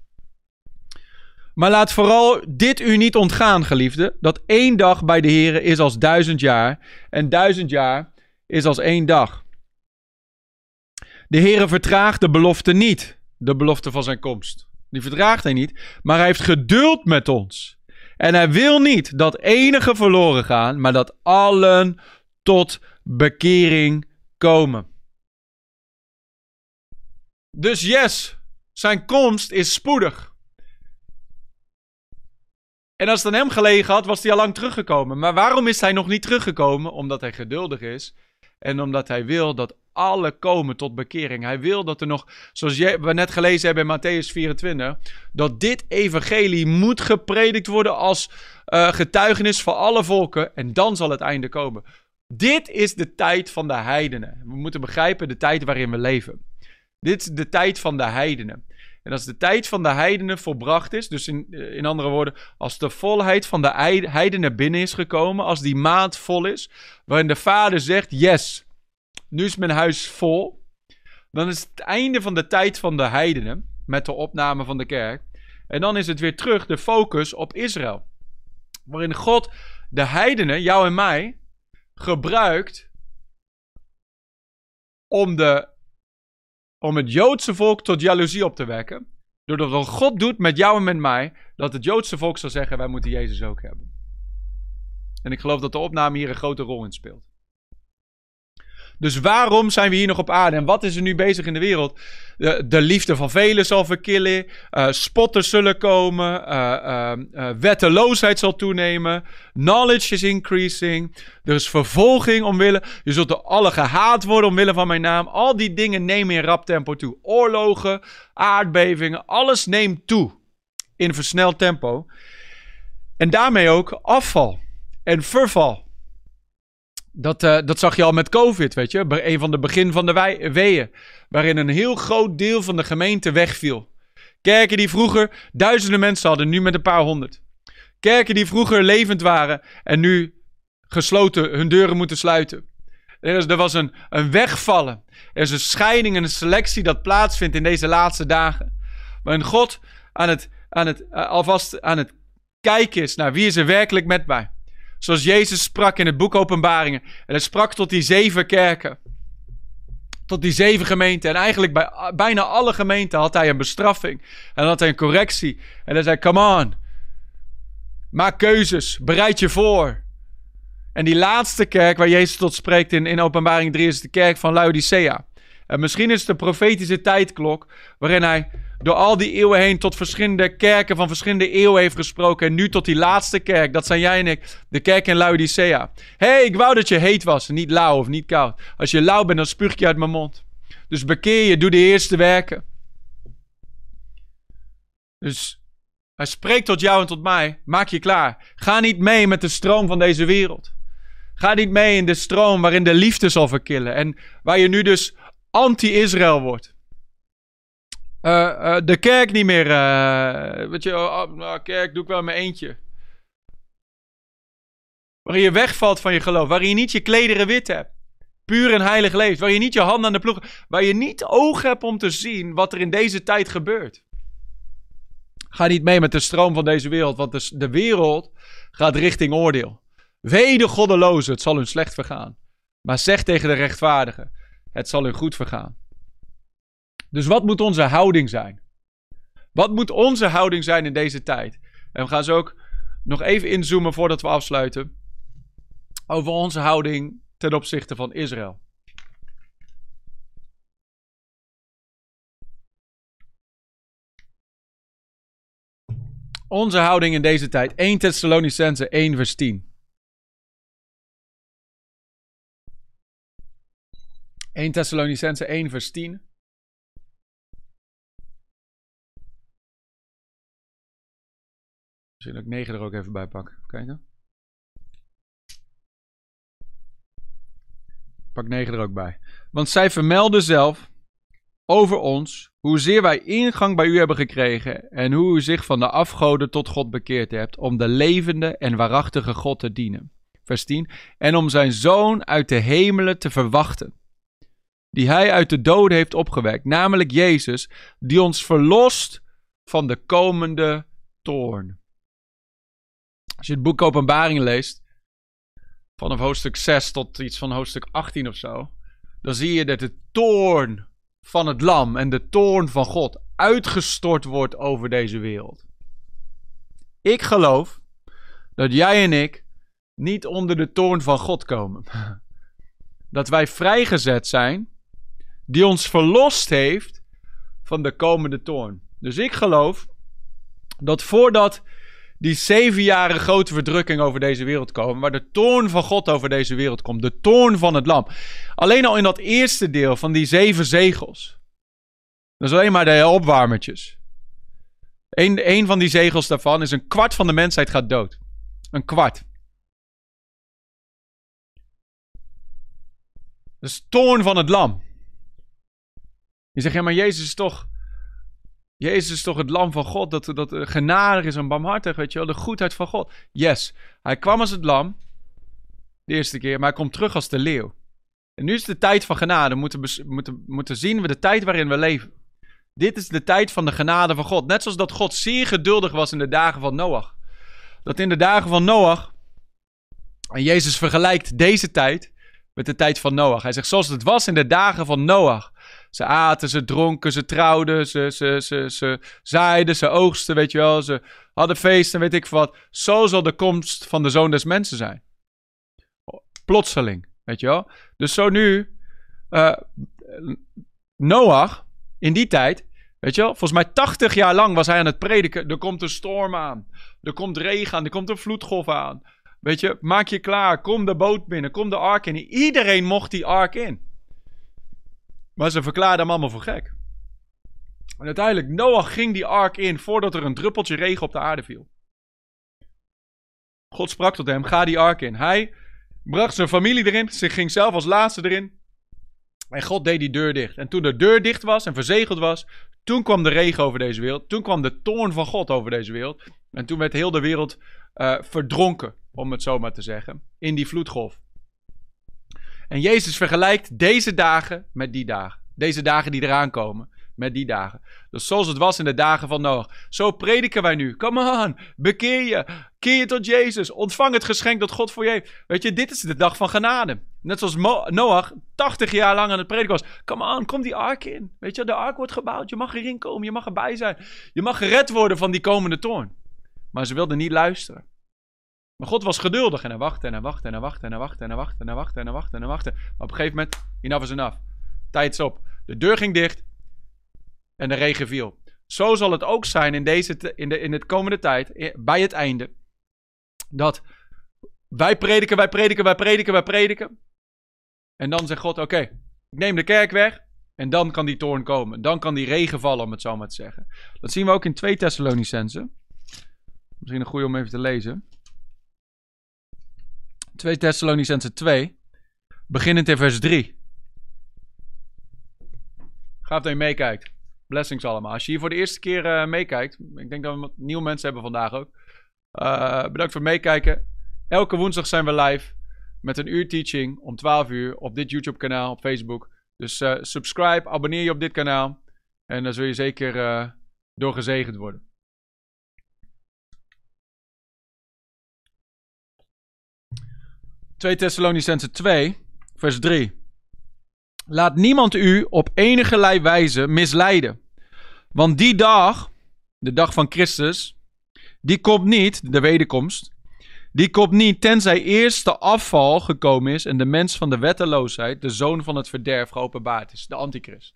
Maar laat vooral dit u niet ontgaan, geliefden, dat één dag bij de Here is als duizend jaar en duizend jaar is als één dag. De Here vertraagt de belofte niet, de belofte van zijn komst. Die verdraagt hij niet, maar hij heeft geduld met ons. En hij wil niet dat enigen verloren gaan, maar dat allen tot bekering komen. Dus yes, zijn komst is spoedig. En als het aan hem gelegen had, was hij al lang teruggekomen. Maar waarom is hij nog niet teruggekomen? Omdat hij geduldig is en omdat hij wil dat alle komen tot bekering. Hij wil dat er nog, zoals we net gelezen hebben in Matthäus vierentwintig, dat dit evangelie moet gepredikt worden als uh, getuigenis voor alle volken. En dan zal het einde komen. Dit is de tijd van de heidenen. We moeten begrijpen de tijd waarin we leven. Dit is de tijd van de heidenen. En als de tijd van de heidenen volbracht is, dus in, in andere woorden, als de volheid van de heidenen binnen is gekomen, als die maat vol is, waarin de Vader zegt, yes, nu is mijn huis vol, dan is het einde van de tijd van de heidenen, met de opname van de kerk. En dan is het weer terug, de focus op Israël. Waarin God de heidenen, jou en mij, gebruikt om de Om het Joodse volk tot jaloezie op te wekken. Doordat wat God doet met jou en met mij. Dat het Joodse volk zal zeggen, wij moeten Jezus ook hebben. En ik geloof dat de opname hier een grote rol in speelt. Dus waarom zijn we hier nog op aarde? En wat is er nu bezig in de wereld? De, de liefde van velen zal verkillen. Uh, spotters zullen komen. Uh, uh, uh, wetteloosheid zal toenemen. Knowledge is increasing. Er is vervolging omwille. Je zult door alle gehaat worden omwille van mijn naam. Al die dingen nemen in rap tempo toe. Oorlogen, aardbevingen. Alles neemt toe. In versneld tempo. En daarmee ook afval. En verval. Dat, uh, dat zag je al met COVID, weet je. Een van de begin van de wei- weeën. Waarin een heel groot deel van de gemeente wegviel. Kerken die vroeger duizenden mensen hadden, nu met een paar honderd. Kerken die vroeger levend waren en nu gesloten hun deuren moeten sluiten. Er, is, er was een, een wegvallen. Er is een scheiding en een selectie dat plaatsvindt in deze laatste dagen. Waarin God aan het, aan het, uh, alvast aan het kijken is naar wie is er werkelijk met mij. Zoals Jezus sprak in het boek Openbaringen. En hij sprak tot die zeven kerken. Tot die zeven gemeenten. En eigenlijk bij bijna alle gemeenten had hij een bestraffing. En dan had hij een correctie. En hij zei, come on. Maak keuzes. Bereid je voor. En die laatste kerk waar Jezus tot spreekt in, in Openbaring drie is de kerk van Laodicea. En misschien is het de profetische tijdklok waarin hij door al die eeuwen heen tot verschillende kerken van verschillende eeuwen heeft gesproken. En nu tot die laatste kerk, dat zijn jij en ik, de kerk in Laodicea. Hé, hey, ik wou dat je heet was, niet lauw of niet koud. Als je lauw bent, dan spuug ik je uit mijn mond. Dus bekeer je, doe de eerste werken. Dus hij spreekt tot jou en tot mij, maak je klaar. Ga niet mee met de stroom van deze wereld. Ga niet mee in de stroom waarin de liefde zal verkillen. En waar je nu dus anti-Israël wordt. Uh, uh, de kerk niet meer. Uh, weet je, oh, nou, kerk doe ik wel in mijn eentje. Waarin je wegvalt van je geloof. Waarin je niet je klederen wit hebt. Puur en heilig leeft. Waar je niet je handen aan de ploeg. Waar je niet oog hebt om te zien wat er in deze tijd gebeurt. Ga niet mee met de stroom van deze wereld. Want de, de wereld gaat richting oordeel. Wee de goddelozen, het zal hun slecht vergaan. Maar zeg tegen de rechtvaardigen, het zal hun goed vergaan. Dus wat moet onze houding zijn? Wat moet onze houding zijn in deze tijd? En we gaan zo ook nog even inzoomen voordat we afsluiten. Over onze houding ten opzichte van Israël. Onze houding in deze tijd. Eerste Thessalonicenzen één vers tien. Eerste Thessalonicenzen één vers tien. Misschien dat ik negen er ook even bij pak. Even kijken. Pak negen er ook bij. Want zij vermelden zelf over ons hoezeer wij ingang bij u hebben gekregen en hoe u zich van de afgoden tot God bekeerd hebt om de levende en waarachtige God te dienen. Vers tien. En om zijn zoon uit de hemelen te verwachten, die hij uit de doden heeft opgewekt, namelijk Jezus, die ons verlost van de komende toorn. Als je het boek Openbaring leest, vanaf hoofdstuk zes tot iets van hoofdstuk achttien of zo, dan zie je dat de toorn van het lam en de toorn van God uitgestort wordt over deze wereld. Ik geloof dat jij en ik niet onder de toorn van God komen. Dat wij vrijgezet zijn, die ons verlost heeft van de komende toorn. Dus ik geloof dat voordat die zeven jaren grote verdrukking over deze wereld komen. Waar de toorn van God over deze wereld komt. De toorn van het lam. Alleen al in dat eerste deel van die zeven zegels. Dat is alleen maar de opwarmertjes. Eén, één van die zegels daarvan is een kwart van de mensheid gaat dood. Een kwart. Dat is toorn van het lam. Je zegt, ja, maar Jezus is toch... Jezus is toch het lam van God, dat, dat genadig is en barmhartig, weet je wel, de goedheid van God. Yes, hij kwam als het lam, de eerste keer, maar hij komt terug als de leeuw. En nu is de tijd van genade, we moeten, moeten, moeten zien we de tijd waarin we leven. Dit is de tijd van de genade van God. Net zoals dat God zeer geduldig was in de dagen van Noach. Dat in de dagen van Noach, en Jezus vergelijkt deze tijd met de tijd van Noach. Hij zegt, zoals het was in de dagen van Noach. Ze aten, ze dronken, ze trouwden, ze, ze, ze, ze zaaiden, ze oogsten, weet je wel. Ze hadden feesten, weet ik wat. Zo zal de komst van de Zoon des Mensen zijn. Plotseling, weet je wel. Dus zo nu, uh, Noach, in die tijd, weet je wel. Volgens mij tachtig jaar lang was hij aan het prediken. Er komt een storm aan. Er komt regen aan. Er komt een vloedgolf aan. Weet je, maak je klaar. Kom de boot binnen. Kom de ark in. Iedereen mocht die ark in. Maar ze verklaarden hem allemaal voor gek. En uiteindelijk, Noach ging die ark in voordat er een druppeltje regen op de aarde viel. God sprak tot hem, ga die ark in. Hij bracht zijn familie erin, ze ging zelf als laatste erin. En God deed die deur dicht. En toen de deur dicht was en verzegeld was, toen kwam de regen over deze wereld. Toen kwam de toorn van God over deze wereld. En toen werd heel de wereld uh, verdronken, om het zo maar te zeggen, in die vloedgolf. En Jezus vergelijkt deze dagen met die dagen. Deze dagen die eraan komen met die dagen. Dus zoals het was in de dagen van Noach. Zo prediken wij nu. Come on, bekeer je. Keer je tot Jezus. Ontvang het geschenk dat God voor je heeft. Weet je, dit is de dag van genade. Net zoals Mo- Noach tachtig jaar lang aan het prediken was. Come on, kom die ark in. Weet je, de ark wordt gebouwd. Je mag erin komen. Je mag erbij zijn. Je mag gered worden van die komende toorn. Maar ze wilden niet luisteren. Maar God was geduldig en hij wachtte en hij wachtte en hij wachtte en hij wachtte en hij wachtte en hij wachtte en hij wachtte en hij wachtte. Maar op een gegeven moment, enough is enough. Tijd is op. De deur ging dicht en de regen viel. Zo zal het ook zijn in, deze, in, de, in het komende tijd, bij het einde. Dat wij prediken, wij prediken, wij prediken, wij prediken. En dan zegt God, oké, okay, ik neem de kerk weg. En dan kan die toorn komen. Dan kan die regen vallen, om het zo maar te zeggen. Dat zien we ook in twee Thessalonicenzen. Misschien een goede om even te lezen. twee Thessalonicenzen twee, beginnend in vers drie. Ga dat je meekijkt. Blessings allemaal. Als je hier voor de eerste keer uh, meekijkt, ik denk dat we nieuwe mensen hebben vandaag ook. Uh, bedankt voor het meekijken. Elke woensdag zijn we live met een uur teaching om twaalf uur op dit YouTube kanaal, op Facebook. Dus uh, subscribe, abonneer je op dit kanaal en dan zul je zeker uh, door gezegend worden. twee Thessalonicenzen twee, vers drie. Laat niemand u op enige wijze misleiden. Want die dag, de dag van Christus, die komt niet, de wederkomst, die komt niet tenzij eerst de afval gekomen is en de mens van de wetteloosheid, de zoon van het verderf, geopenbaard is, de antichrist.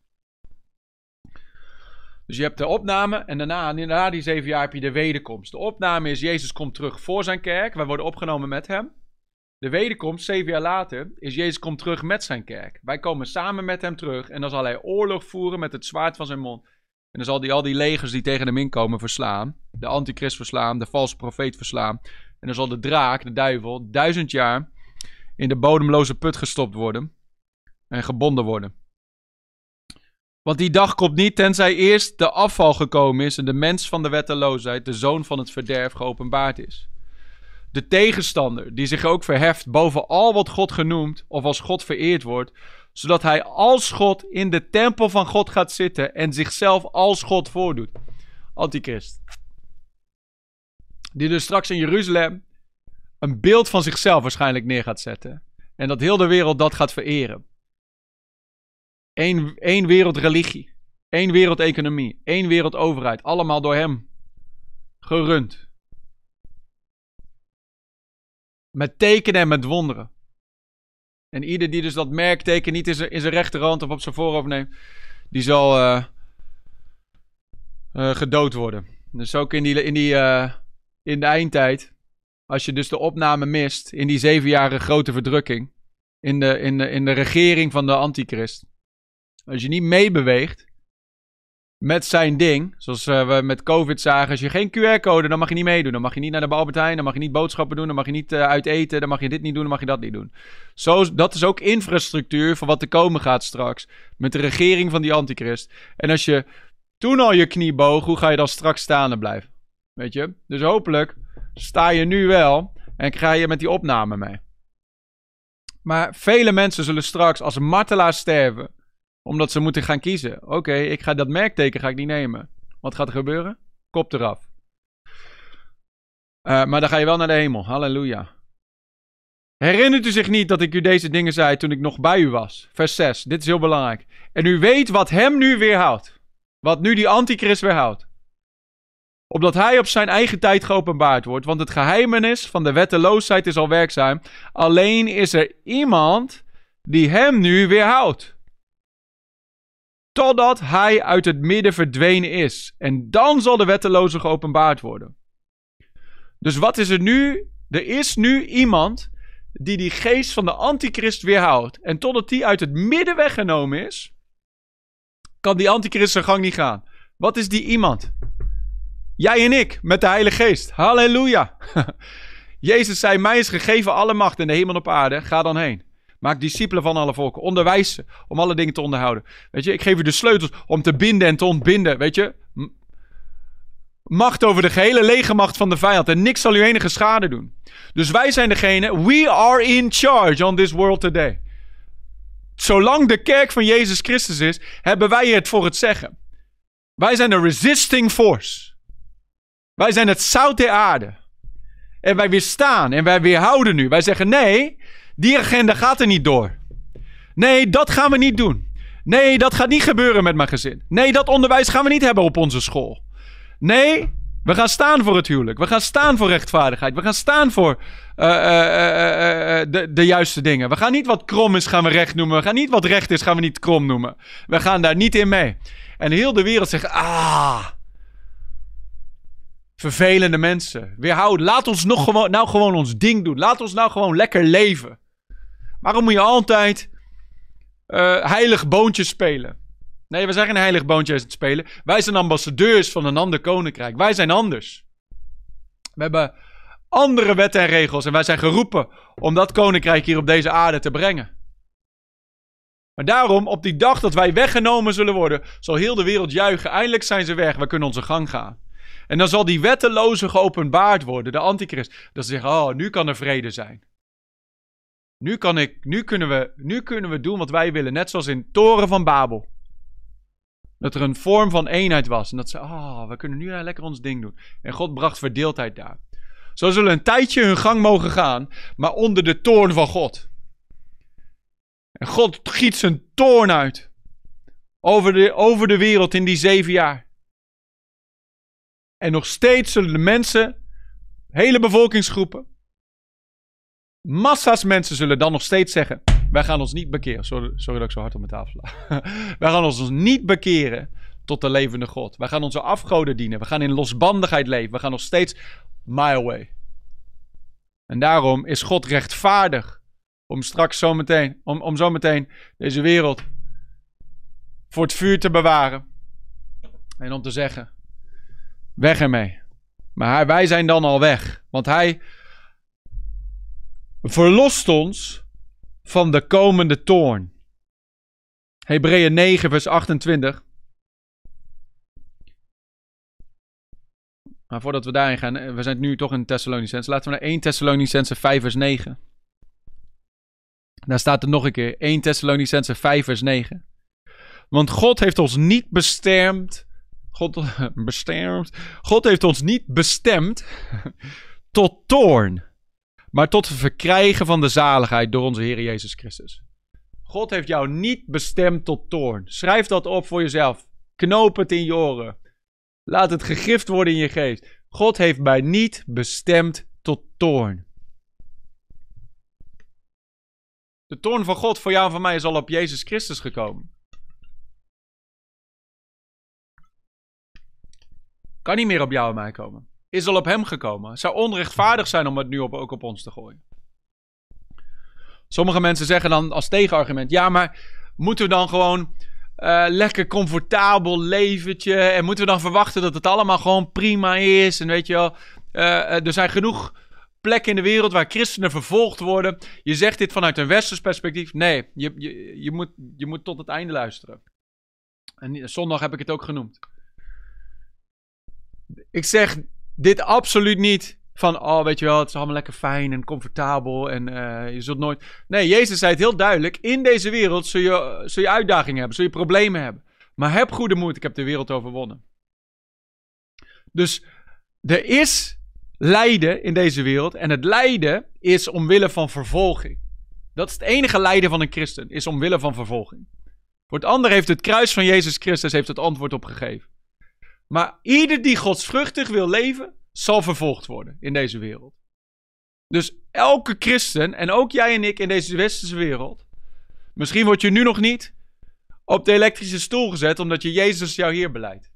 Dus je hebt de opname en daarna, na die zeven jaar heb je de wederkomst. De opname is, Jezus komt terug voor zijn kerk, wij worden opgenomen met hem. De wederkomst, zeven jaar later, is Jezus komt terug met zijn kerk. Wij komen samen met hem terug en dan zal hij oorlog voeren met het zwaard van zijn mond. En dan zal hij al die legers die tegen hem inkomen verslaan. De antichrist verslaan, de valse profeet verslaan. En dan zal de draak, de duivel, duizend jaar in de bodemloze put gestopt worden. En gebonden worden. Want die dag komt niet tenzij eerst de afval gekomen is en de mens van de wetteloosheid, de zoon van het verderf, geopenbaard is. De tegenstander, die zich ook verheft boven al wat God genoemd of als God vereerd wordt, zodat hij als God in de tempel van God gaat zitten en zichzelf als God voordoet. Antichrist. Die dus straks in Jeruzalem een beeld van zichzelf waarschijnlijk neer gaat zetten. En dat heel de wereld dat gaat vereren. Eén, één wereldreligie. Één wereldeconomie. Één wereldoverheid. Allemaal door hem gerund. Met tekenen en met wonderen. En ieder die dus dat merkteken niet in zijn, in zijn rechterhand of op zijn voorhoofd neemt, die zal uh, uh, gedood worden. Dus ook in die, in die, uh, in de eindtijd, als je dus de opname mist in die zeven jaren grote verdrukking, in de, in de, in de regering van de antichrist, als je niet meebeweegt met zijn ding, zoals uh, we met COVID zagen, als je geen Q R-code, dan mag je niet meedoen. Dan mag je niet naar de Albert Heijn, dan mag je niet boodschappen doen, dan mag je niet uh, uit eten, dan mag je dit niet doen, dan mag je dat niet doen. Zo, dat is ook infrastructuur voor wat te komen gaat straks, met de regering van die antichrist. En als je toen al je knie boog, hoe ga je dan straks staande blijven? Weet je? Dus hopelijk sta je nu wel en ga je met die opname mee. Maar vele mensen zullen straks als martelaar sterven, omdat ze moeten gaan kiezen. Oké, okay, ik ga dat merkteken ga ik niet nemen. Wat gaat er gebeuren? Kop eraf. Uh, maar dan ga je wel naar de hemel. Halleluja. Herinnert u zich niet dat ik u deze dingen zei toen ik nog bij u was? Vers zes. Dit is heel belangrijk. En u weet wat hem nu weerhoudt. Wat nu die antichrist weerhoudt. Opdat hij op zijn eigen tijd geopenbaard wordt. Want het geheimenis van de wetteloosheid is al werkzaam. Alleen is er iemand die hem nu weerhoudt. Totdat hij uit het midden verdwenen is. En dan zal de wetteloze geopenbaard worden. Dus wat is er nu? Er is nu iemand die die geest van de antichrist weerhoudt. En totdat die uit het midden weggenomen is, kan die antichrist zijn gang niet gaan. Wat is die iemand? Jij en ik, met de Heilige Geest. Halleluja. Jezus zei, mij is gegeven alle macht in de hemel en op aarde. Ga dan heen. Maak discipelen van alle volken. Onderwijs ze om alle dingen te onderhouden. Weet je, ik geef u de sleutels om te binden en te ontbinden. Weet je, macht over de gehele legermacht van de vijand. En niks zal u enige schade doen. Dus wij zijn degene, we are in charge on this world today. Zolang de kerk van Jezus Christus is, hebben wij het voor het zeggen. Wij zijn de resisting force. Wij zijn het zout der aarde. En wij weerstaan en wij weerhouden nu. Wij zeggen nee, die agenda gaat er niet door. Nee, dat gaan we niet doen. Nee, dat gaat niet gebeuren met mijn gezin. Nee, dat onderwijs gaan we niet hebben op onze school. Nee, we gaan staan voor het huwelijk. We gaan staan voor rechtvaardigheid. We gaan staan voor uh, uh, uh, uh, de, de juiste dingen. We gaan niet wat krom is gaan we recht noemen. We gaan niet wat recht is gaan we niet krom noemen. We gaan daar niet in mee. En heel de wereld zegt, ah, vervelende mensen. Weerhoud, laat ons nog gewoon, nou gewoon ons ding doen. Laat ons nou gewoon lekker leven. Waarom moet je altijd uh, heilig boontjes spelen? Nee, we zijn geen heilig boontje aan het spelen. Wij zijn ambassadeurs van een ander koninkrijk. Wij zijn anders. We hebben andere wetten en regels. En wij zijn geroepen om dat koninkrijk hier op deze aarde te brengen. Maar daarom, op die dag dat wij weggenomen zullen worden, zal heel de wereld juichen. Eindelijk zijn ze weg. We kunnen onze gang gaan. En dan zal die wetteloze geopenbaard worden, de antichrist. Dat ze zeggen, oh, nu kan er vrede zijn. Nu, kan ik, nu, kunnen we, nu kunnen we doen wat wij willen. Net zoals in Toren van Babel. Dat er een vorm van eenheid was. En dat ze, oh, we kunnen nu lekker ons ding doen. En God bracht verdeeldheid daar. Zo zullen een tijdje hun gang mogen gaan, maar onder de toorn van God. En God giet zijn toorn uit. Over de, over de wereld in die zeven jaar. En nog steeds zullen de mensen, hele bevolkingsgroepen, massa's mensen zullen dan nog steeds zeggen, wij gaan ons niet bekeren. Sorry, sorry dat ik zo hard op mijn tafel sla. Wij gaan ons niet bekeren tot de levende God. Wij gaan onze afgoden dienen. We gaan in losbandigheid leven. We gaan nog steeds my way. En daarom is God rechtvaardig om straks zometeen, om, om zometeen deze wereld voor het vuur te bewaren. En om te zeggen, weg ermee. Maar hij, wij zijn dan al weg. Want hij verlost ons van de komende toorn. Hebreeën negen vers achtentwintig. Maar voordat we daarin gaan, we zijn nu toch in Thessalonicense. Laten we naar eerste Thessalonicense vijf vers negen. Daar staat het nog een keer. eerste Thessalonicense vijf vers negen. Want God heeft ons niet bestemd. God, bestemd. God heeft ons niet bestemd tot toorn. Maar tot het verkrijgen van de zaligheid door onze Heer Jezus Christus. God heeft jou niet bestemd tot toorn. Schrijf dat op voor jezelf. Knoop het in je oren. Laat het gegrift worden in je geest. God heeft mij niet bestemd tot toorn. De toorn van God voor jou en voor mij is al op Jezus Christus gekomen. Kan niet meer op jou en mij komen. is al op hem gekomen. Het zou onrechtvaardig zijn om het nu op, ook op ons te gooien. Sommige mensen zeggen dan als tegenargument, ja, maar moeten we dan gewoon uh, lekker comfortabel leventje en moeten we dan verwachten dat het allemaal gewoon prima is en weet je wel, uh, er zijn genoeg plekken in de wereld waar christenen vervolgd worden. Je zegt dit vanuit een westers perspectief. Nee, je, je, je, moet, je moet tot het einde luisteren. En zondag heb ik het ook genoemd. Ik zeg dit absoluut niet van, oh weet je wel, het is allemaal lekker fijn en comfortabel en uh, je zult nooit... Nee, Jezus zei het heel duidelijk, in deze wereld zul je, zul je uitdagingen hebben, zul je problemen hebben. Maar heb goede moed, ik heb de wereld overwonnen. Dus er is lijden in deze wereld en het lijden is omwille van vervolging. Dat is het enige lijden van een christen, is omwille van vervolging. Voor het andere heeft het kruis van Jezus Christus heeft het antwoord op gegeven. Maar ieder die godsvruchtig wil leven, zal vervolgd worden in deze wereld. Dus elke christen, en ook jij en ik in deze westerse wereld, misschien word je nu nog niet op de elektrische stoel gezet, omdat je Jezus jouw Heer beleidt.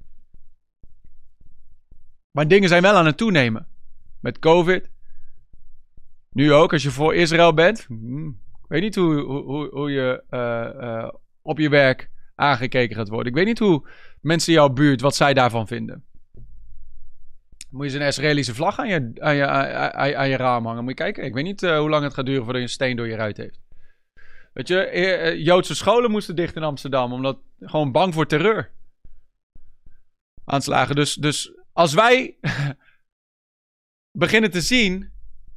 Maar dingen zijn wel aan het toenemen. Met COVID. Nu ook, als je voor Israël bent. Hmm, ik weet niet hoe, hoe, hoe je uh, uh, op je werk aangekeken gaat worden. Ik weet niet hoe mensen in jouw buurt, wat zij daarvan vinden. Moet je eens een Israëlische vlag aan je, aan je, aan, aan je raam hangen. Moet je kijken. Ik weet niet uh, hoe lang het gaat duren voordat je een steen door je ruit heeft. Weet je, uh, Joodse scholen moesten dicht in Amsterdam. Omdat gewoon bang voor terreur. Aanslagen. Dus, dus als wij beginnen te zien.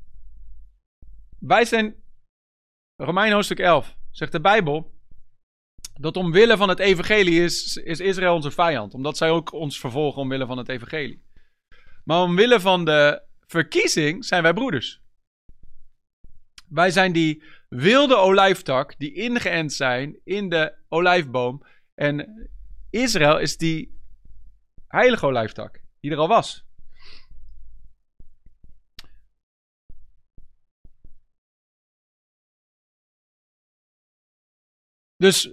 Wij zijn, Romeinen hoofdstuk elf, zegt de Bijbel, dat omwille van het evangelie is, is Israël onze vijand. Omdat zij ook ons vervolgen omwille van het evangelie. Maar omwille van de verkiezing zijn wij broeders. Wij zijn die wilde olijftak die ingeënt zijn in de olijfboom. En Israël is die heilige olijftak die er al was. Dus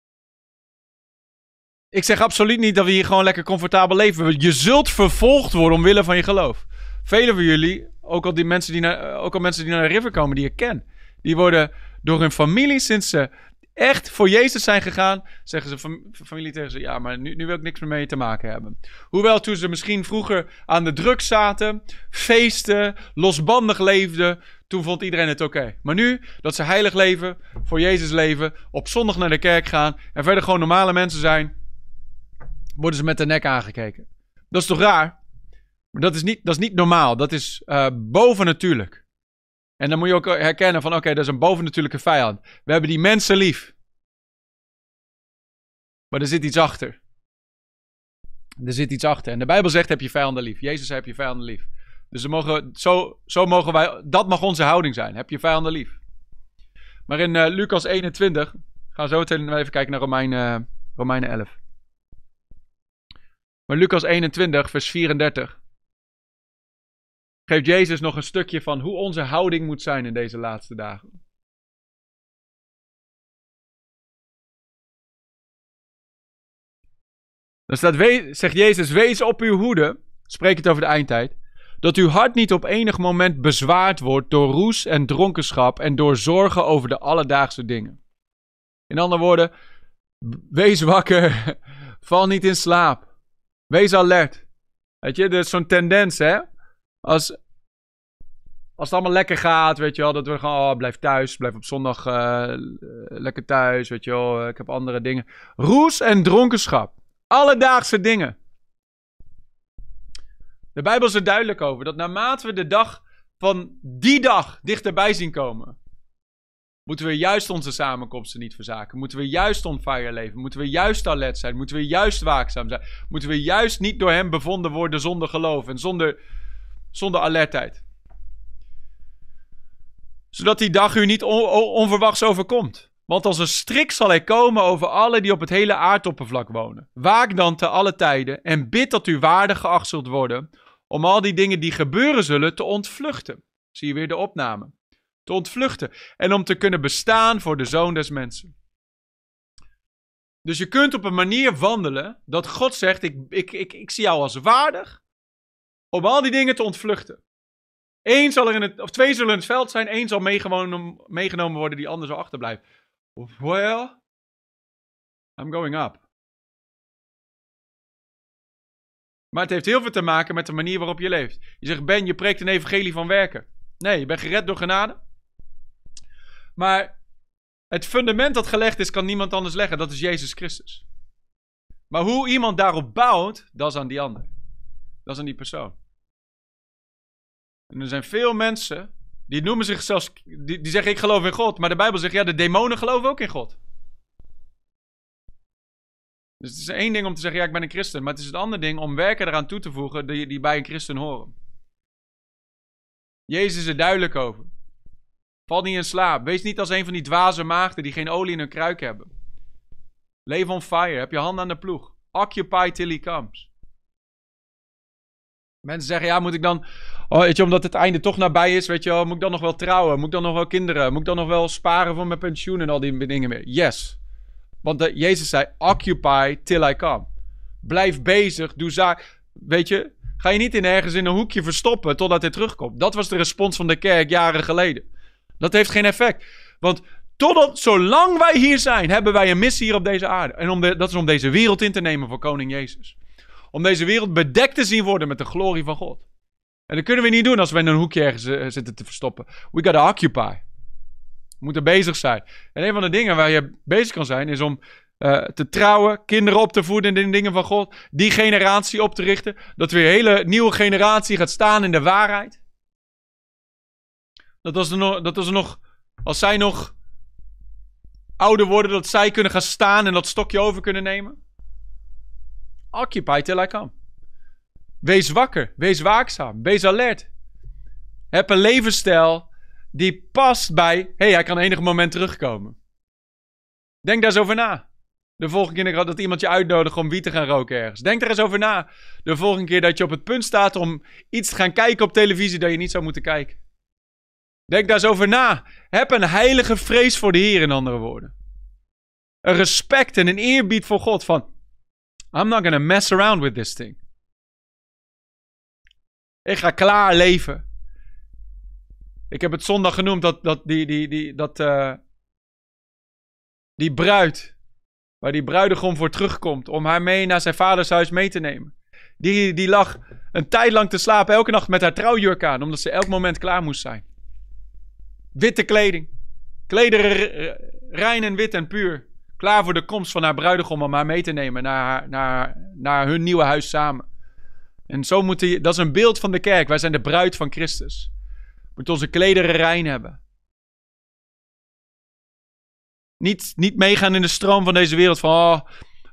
ik zeg absoluut niet dat we hier gewoon lekker comfortabel leven. Je zult vervolgd worden omwille van je geloof. Velen van jullie, ook al, die mensen die naar, ook al mensen die naar de river komen, die je kent, die worden door hun familie, sinds ze echt voor Jezus zijn gegaan, zeggen ze fam- familie tegen ze, ja, maar nu, nu wil ik niks meer mee te maken hebben. Hoewel toen ze misschien vroeger aan de drugs zaten, feesten, losbandig leefden, toen vond iedereen het oké. Okay. Maar nu, dat ze heilig leven, voor Jezus leven, op zondag naar de kerk gaan en verder gewoon normale mensen zijn, worden ze met de nek aangekeken. Dat is toch raar? Maar dat is niet, dat is niet normaal. Dat is uh, bovennatuurlijk. En dan moet je ook herkennen van, oké, okay, dat is een bovennatuurlijke vijand. We hebben die mensen lief. Maar er zit iets achter. Er zit iets achter. En de Bijbel zegt, heb je vijanden lief. Jezus zei, heb je vijanden lief. Dus we mogen, zo, zo mogen wij, dat mag onze houding zijn. Heb je vijanden lief. Maar in uh, Lucas eenentwintig, gaan we zo meteen even kijken naar Romeinen, uh, Romeinen elf. Maar Lucas eenentwintig, vers vierendertig. Geeft Jezus nog een stukje van hoe onze houding moet zijn in deze laatste dagen. Dan staat, zegt Jezus, wees op uw hoede, spreek het over de eindtijd, dat uw hart niet op enig moment bezwaard wordt door roes en dronkenschap en door zorgen over de alledaagse dingen. In andere woorden, wees wakker, val niet in slaap. Wees alert. Weet je, er is zo'n tendens, hè. Als, als het allemaal lekker gaat, weet je wel, dat we gewoon, oh, blijf thuis, blijf op zondag uh, lekker thuis, weet je wel, ik heb andere dingen. Roes en dronkenschap. Alledaagse dingen. De Bijbel is er duidelijk over, dat naarmate we de dag van die dag dichterbij zien komen, moeten we juist onze samenkomsten niet verzaken. Moeten we juist on fire leven. Moeten we juist alert zijn. Moeten we juist waakzaam zijn. Moeten we juist niet door hem bevonden worden zonder geloof. En zonder, zonder alertheid. Zodat die dag u niet on, on, onverwachts overkomt. Want als een strik zal hij komen over alle die op het hele aardoppervlak wonen. Waak dan te alle tijden en bid dat u waardig geacht zult worden om al die dingen die gebeuren zullen te ontvluchten. Zie je weer de opname. Te ontvluchten. En om te kunnen bestaan voor de Zoon des Mensen. Dus je kunt op een manier wandelen dat God zegt, ik, ik, ik, ik zie jou als waardig Om al die dingen te ontvluchten. Eén zal er in het, of twee zullen in het veld zijn. Één zal meegenomen, meegenomen worden, die ander zal achterblijven. Well, I'm going up. Maar het heeft heel veel te maken met de manier waarop je leeft. Je zegt, Ben, je preekt een evangelie van werken. Nee, je bent gered door genade. Maar het fundament dat gelegd is, kan niemand anders leggen. Dat is Jezus Christus. Maar hoe iemand daarop bouwt, dat is aan die ander. Dat is aan die persoon. En er zijn veel mensen, die noemen zichzelf, die, die zeggen ik geloof in God. Maar de Bijbel zegt, ja, de demonen geloven ook in God. Dus het is één ding om te zeggen, ja, ik ben een christen. Maar het is een ander ding om werken eraan toe te voegen die, die bij een christen horen. Jezus is er duidelijk over. Val niet in slaap. Wees niet als een van die dwaze maagden die geen olie in hun kruik hebben. Leef on fire. Heb je handen aan de ploeg. Occupy till he comes. Mensen zeggen, ja, moet ik dan... Oh, weet je, omdat het einde toch nabij is, weet je wel, moet ik dan nog wel trouwen? Moet ik dan nog wel kinderen? Moet ik dan nog wel sparen voor mijn pensioen en al die dingen meer? Yes. Want de, Jezus zei, occupy till I come. Blijf bezig, doe zaak. Weet je, ga je niet in ergens in een hoekje verstoppen totdat hij terugkomt. Dat was de respons van de kerk jaren geleden. Dat heeft geen effect. Want totdat, zolang wij hier zijn, hebben wij een missie hier op deze aarde. En om de, dat is om deze wereld in te nemen voor koning Jezus. Om deze wereld bedekt te zien worden met de glorie van God. En dat kunnen we niet doen als we in een hoekje ergens uh, zitten te verstoppen. We gotta occupy. We moeten bezig zijn. En een van de dingen waar je bezig kan zijn, is om uh, te trouwen, kinderen op te voeden in de dingen van God. Die generatie op te richten. Dat weer een hele nieuwe generatie gaat staan in de waarheid. Dat als, er nog, dat als, er nog, als zij nog ouder worden, dat zij kunnen gaan staan en dat stokje over kunnen nemen. Occupy till I come. Wees wakker, wees waakzaam, wees alert. Heb een levensstijl die past bij, hé, hey, hij kan enig moment terugkomen. Denk daar eens over na. De volgende keer dat iemand je uitnodigt om wiet te gaan roken ergens. Denk daar eens over na. De volgende keer dat je op het punt staat om iets te gaan kijken op televisie dat je niet zou moeten kijken. Denk daar eens over na. Heb een heilige vrees voor de Heer, in andere woorden. Een respect en een eerbied voor God van, I'm not gonna mess around with this thing. Ik ga klaar leven. Ik heb het zondag genoemd dat, dat die, die, die, dat, uh, die bruid, waar die bruidegom voor terugkomt, om haar mee naar zijn vaders huis mee te nemen. Die, die lag een tijd lang te slapen, elke nacht met haar trouwjurk aan, omdat ze elk moment klaar moest zijn. Witte kleding. Klederen rein en wit en puur. Klaar voor de komst van haar bruidegom om haar mee te nemen naar, haar, naar, naar hun nieuwe huis samen. En zo moet die, dat is een beeld van de kerk. Wij zijn de bruid van Christus. We moeten onze klederen rein hebben. Niet, niet meegaan in de stroom van deze wereld van, oh,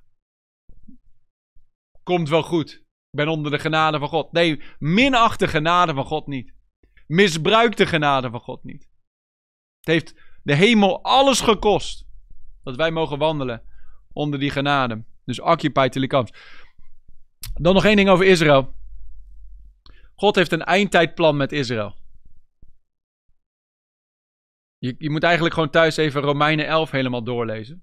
komt wel goed. Ik ben onder de genade van God. Nee, minacht de genade van God niet. Misbruik de genade van God niet. Het heeft de hemel alles gekost dat wij mogen wandelen onder die genade. Dus occupy till he comes. Dan nog één ding over Israël. God heeft een eindtijdplan met Israël. Je, je moet eigenlijk gewoon thuis even Romeinen elf helemaal doorlezen.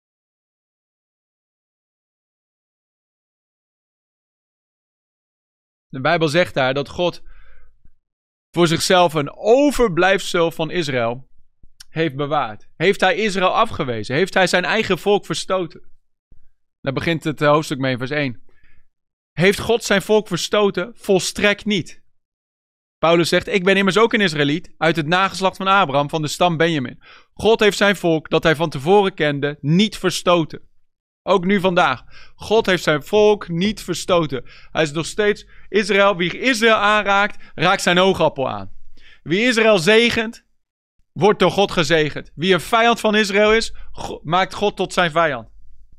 De Bijbel zegt daar dat God voor zichzelf een overblijfsel van Israël heeft bewaard. Heeft hij Israël afgewezen? Heeft hij zijn eigen volk verstoten? Daar begint het hoofdstuk mee in vers één. Heeft God zijn volk verstoten? Volstrekt niet. Paulus zegt, ik ben immers ook een Israëliet, uit het nageslacht van Abraham, van de stam Benjamin. God heeft zijn volk, dat hij van tevoren kende, niet verstoten. Ook nu vandaag. God heeft zijn volk niet verstoten. Hij is nog steeds Israël. Wie Israël aanraakt, raakt zijn oogappel aan. Wie Israël zegent, wordt door God gezegend. Wie een vijand van Israël is, maakt God tot zijn vijand.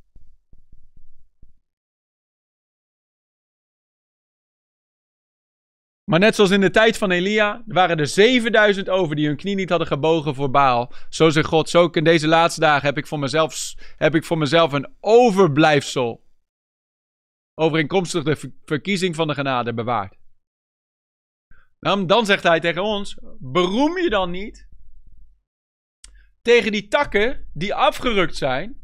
Maar net zoals in de tijd van Elia, waren er zevenduizend over die hun knie niet hadden gebogen voor Baal. Zo zegt God, zo ook in deze laatste dagen heb ik voor mezelf, heb ik voor mezelf een overblijfsel. Overeenkomstig de verkiezing van de genade bewaard. Nou, dan zegt hij tegen ons, beroem je dan niet tegen die takken die afgerukt zijn.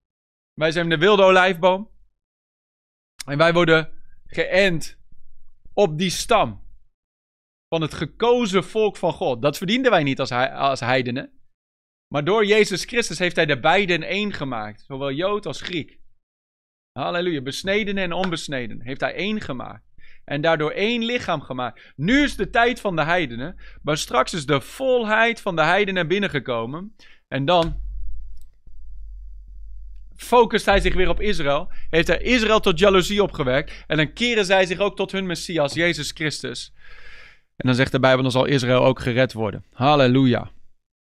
Wij zijn de wilde olijfboom. En wij worden geënt op die stam van het gekozen volk van God. Dat verdienden wij niet als, he- als heidenen. Maar door Jezus Christus heeft hij de beiden één gemaakt. Zowel Jood als Griek. Halleluja. Besneden en onbesneden heeft hij één gemaakt. En daardoor één lichaam gemaakt. Nu is de tijd van de heidenen. Maar straks is de volheid van de heidenen binnengekomen. En dan focust hij zich weer op Israël. Heeft hij Israël tot jaloezie opgewekt. En dan keren zij zich ook tot hun Messias, Jezus Christus. En dan zegt de Bijbel, dan zal Israël ook gered worden. Halleluja.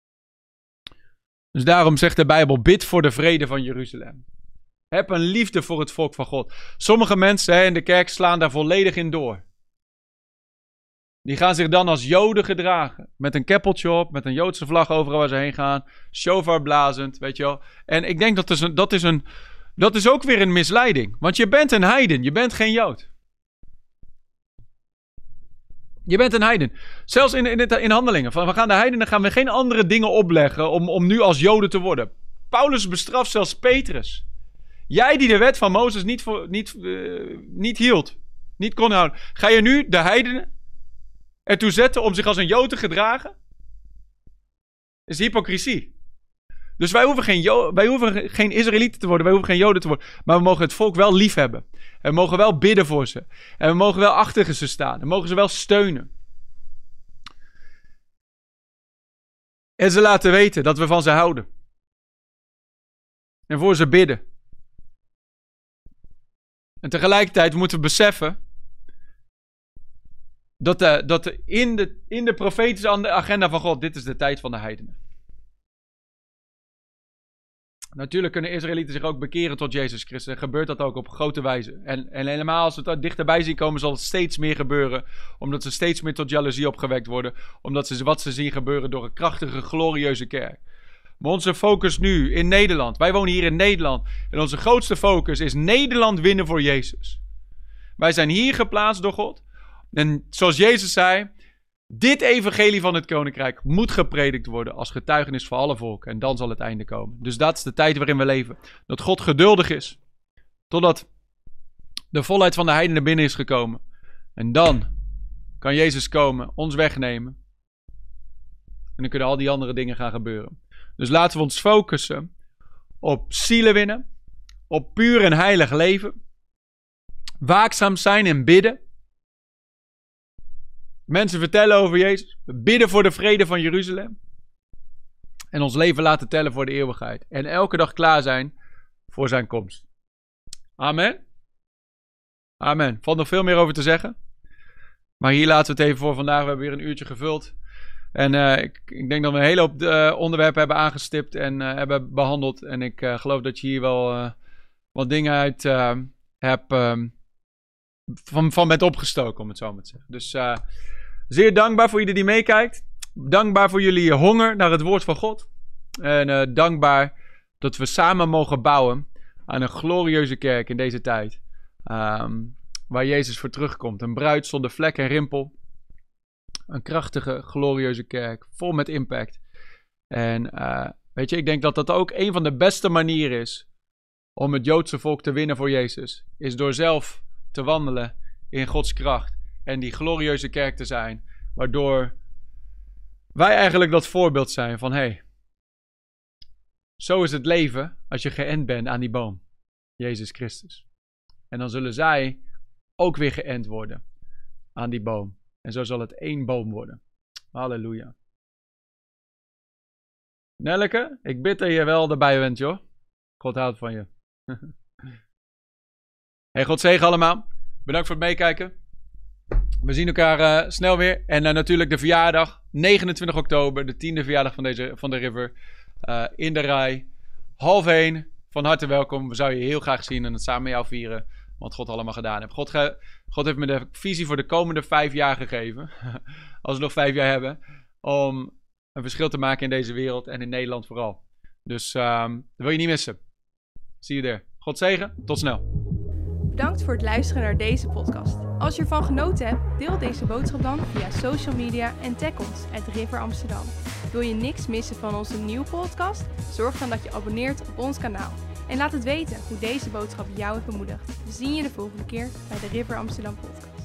Dus daarom zegt de Bijbel, bid voor de vrede van Jeruzalem. Heb een liefde voor het volk van God. Sommige mensen hè, in de kerk slaan daar volledig in door. Die gaan zich dan als Joden gedragen. Met een keppeltje op, met een Joodse vlag overal waar ze heen gaan. Shofar blazend, weet je wel. En ik denk dat is, een, dat, is een, dat is ook weer een misleiding. Want je bent een heiden, je bent geen Jood. Je bent een heiden. Zelfs in, in, het, in handelingen. Van, we gaan de heidenen gaan we geen andere dingen opleggen om, om nu als Joden te worden. Paulus bestraft zelfs Petrus. Jij die de wet van Mozes niet, voor, niet, uh, niet hield, niet kon houden. Ga je nu de heidenen ertoe zetten om zich als een Jood te gedragen? Dat is hypocrisie. Dus wij hoeven, geen Jo- wij hoeven geen Israëlieten te worden, wij hoeven geen Joden te worden. Maar we mogen het volk wel lief hebben. En we mogen wel bidden voor ze. En we mogen wel achter ze staan. En we mogen ze wel steunen. En ze laten weten dat we van ze houden. En voor ze bidden. En tegelijkertijd moeten we beseffen dat, de, dat de in, de, in de profetische agenda van God, dit is de tijd van de heidenen. Natuurlijk kunnen Israëlieten zich ook bekeren tot Jezus Christus. En gebeurt dat ook op grote wijze. En, en helemaal als we het dichterbij zien komen, zal het steeds meer gebeuren. Omdat ze steeds meer tot jaloezie opgewekt worden. Omdat ze wat ze zien gebeuren door een krachtige, glorieuze kerk. Maar onze focus nu in Nederland. Wij wonen hier in Nederland. En onze grootste focus is Nederland winnen voor Jezus. Wij zijn hier geplaatst door God. En zoals Jezus zei, dit evangelie van het koninkrijk moet gepredikt worden als getuigenis voor alle volken. En dan zal het einde komen. Dus dat is de tijd waarin we leven. Dat God geduldig is. Totdat de volheid van de heidenen binnen is gekomen. En dan kan Jezus komen, ons wegnemen. En dan kunnen al die andere dingen gaan gebeuren. Dus laten we ons focussen op zielen winnen. Op puur en heilig leven. Waakzaam zijn en bidden. Mensen vertellen over Jezus. Bidden voor de vrede van Jeruzalem. En ons leven laten tellen voor de eeuwigheid. En elke dag klaar zijn voor zijn komst. Amen. Amen. Valt nog veel meer over te zeggen. Maar hier laten we het even voor vandaag. We hebben weer een uurtje gevuld. En uh, ik, ik denk dat we een hele hoop uh, onderwerpen hebben aangestipt en uh, hebben behandeld. En ik uh, geloof dat je hier wel uh, wat dingen uit uh, hebt um, van, van bent opgestoken, om het zo maar te zeggen. Dus uh, zeer dankbaar voor iedereen die meekijkt. Dankbaar voor jullie honger naar het woord van God. En uh, dankbaar dat we samen mogen bouwen aan een glorieuze kerk in deze tijd. Um, waar Jezus voor terugkomt. Een bruid zonder vlek en rimpel. Een krachtige, glorieuze kerk. Vol met impact. En uh, weet je, ik denk dat dat ook een van de beste manieren is om het Joodse volk te winnen voor Jezus. Is door zelf te wandelen in Gods kracht. En die glorieuze kerk te zijn. Waardoor wij eigenlijk dat voorbeeld zijn van, hé, hey, zo is het leven als je geënt bent aan die boom. Jezus Christus. En dan zullen zij ook weer geënt worden aan die boom. En zo zal het één boom worden. Halleluja. Nelleke, ik bid dat je wel erbij bent, joh. God houdt van je. Hey, God zegen allemaal. Bedankt voor het meekijken. We zien elkaar uh, snel weer. En uh, natuurlijk de verjaardag. negenentwintig oktober. De tiende verjaardag van, deze, van de River. Uh, in de rij. Half één. Van harte welkom. We zouden je heel graag zien en het samen met jou vieren. Wat God allemaal gedaan heeft. God, ge- God heeft me de visie voor de komende vijf jaar gegeven. Als we nog vijf jaar hebben. Om een verschil te maken in deze wereld. En in Nederland vooral. Dus um, dat wil je niet missen. See you there. God zegen. Tot snel. Bedankt voor het luisteren naar deze podcast. Als je ervan genoten hebt, deel deze boodschap dan via social media en tag ons at River Amsterdam. Wil je niks missen van onze nieuwe podcast? Zorg dan dat je abonneert op ons kanaal. En laat het weten hoe deze boodschap jou heeft bemoedigd. We zien je de volgende keer bij de River Amsterdam podcast.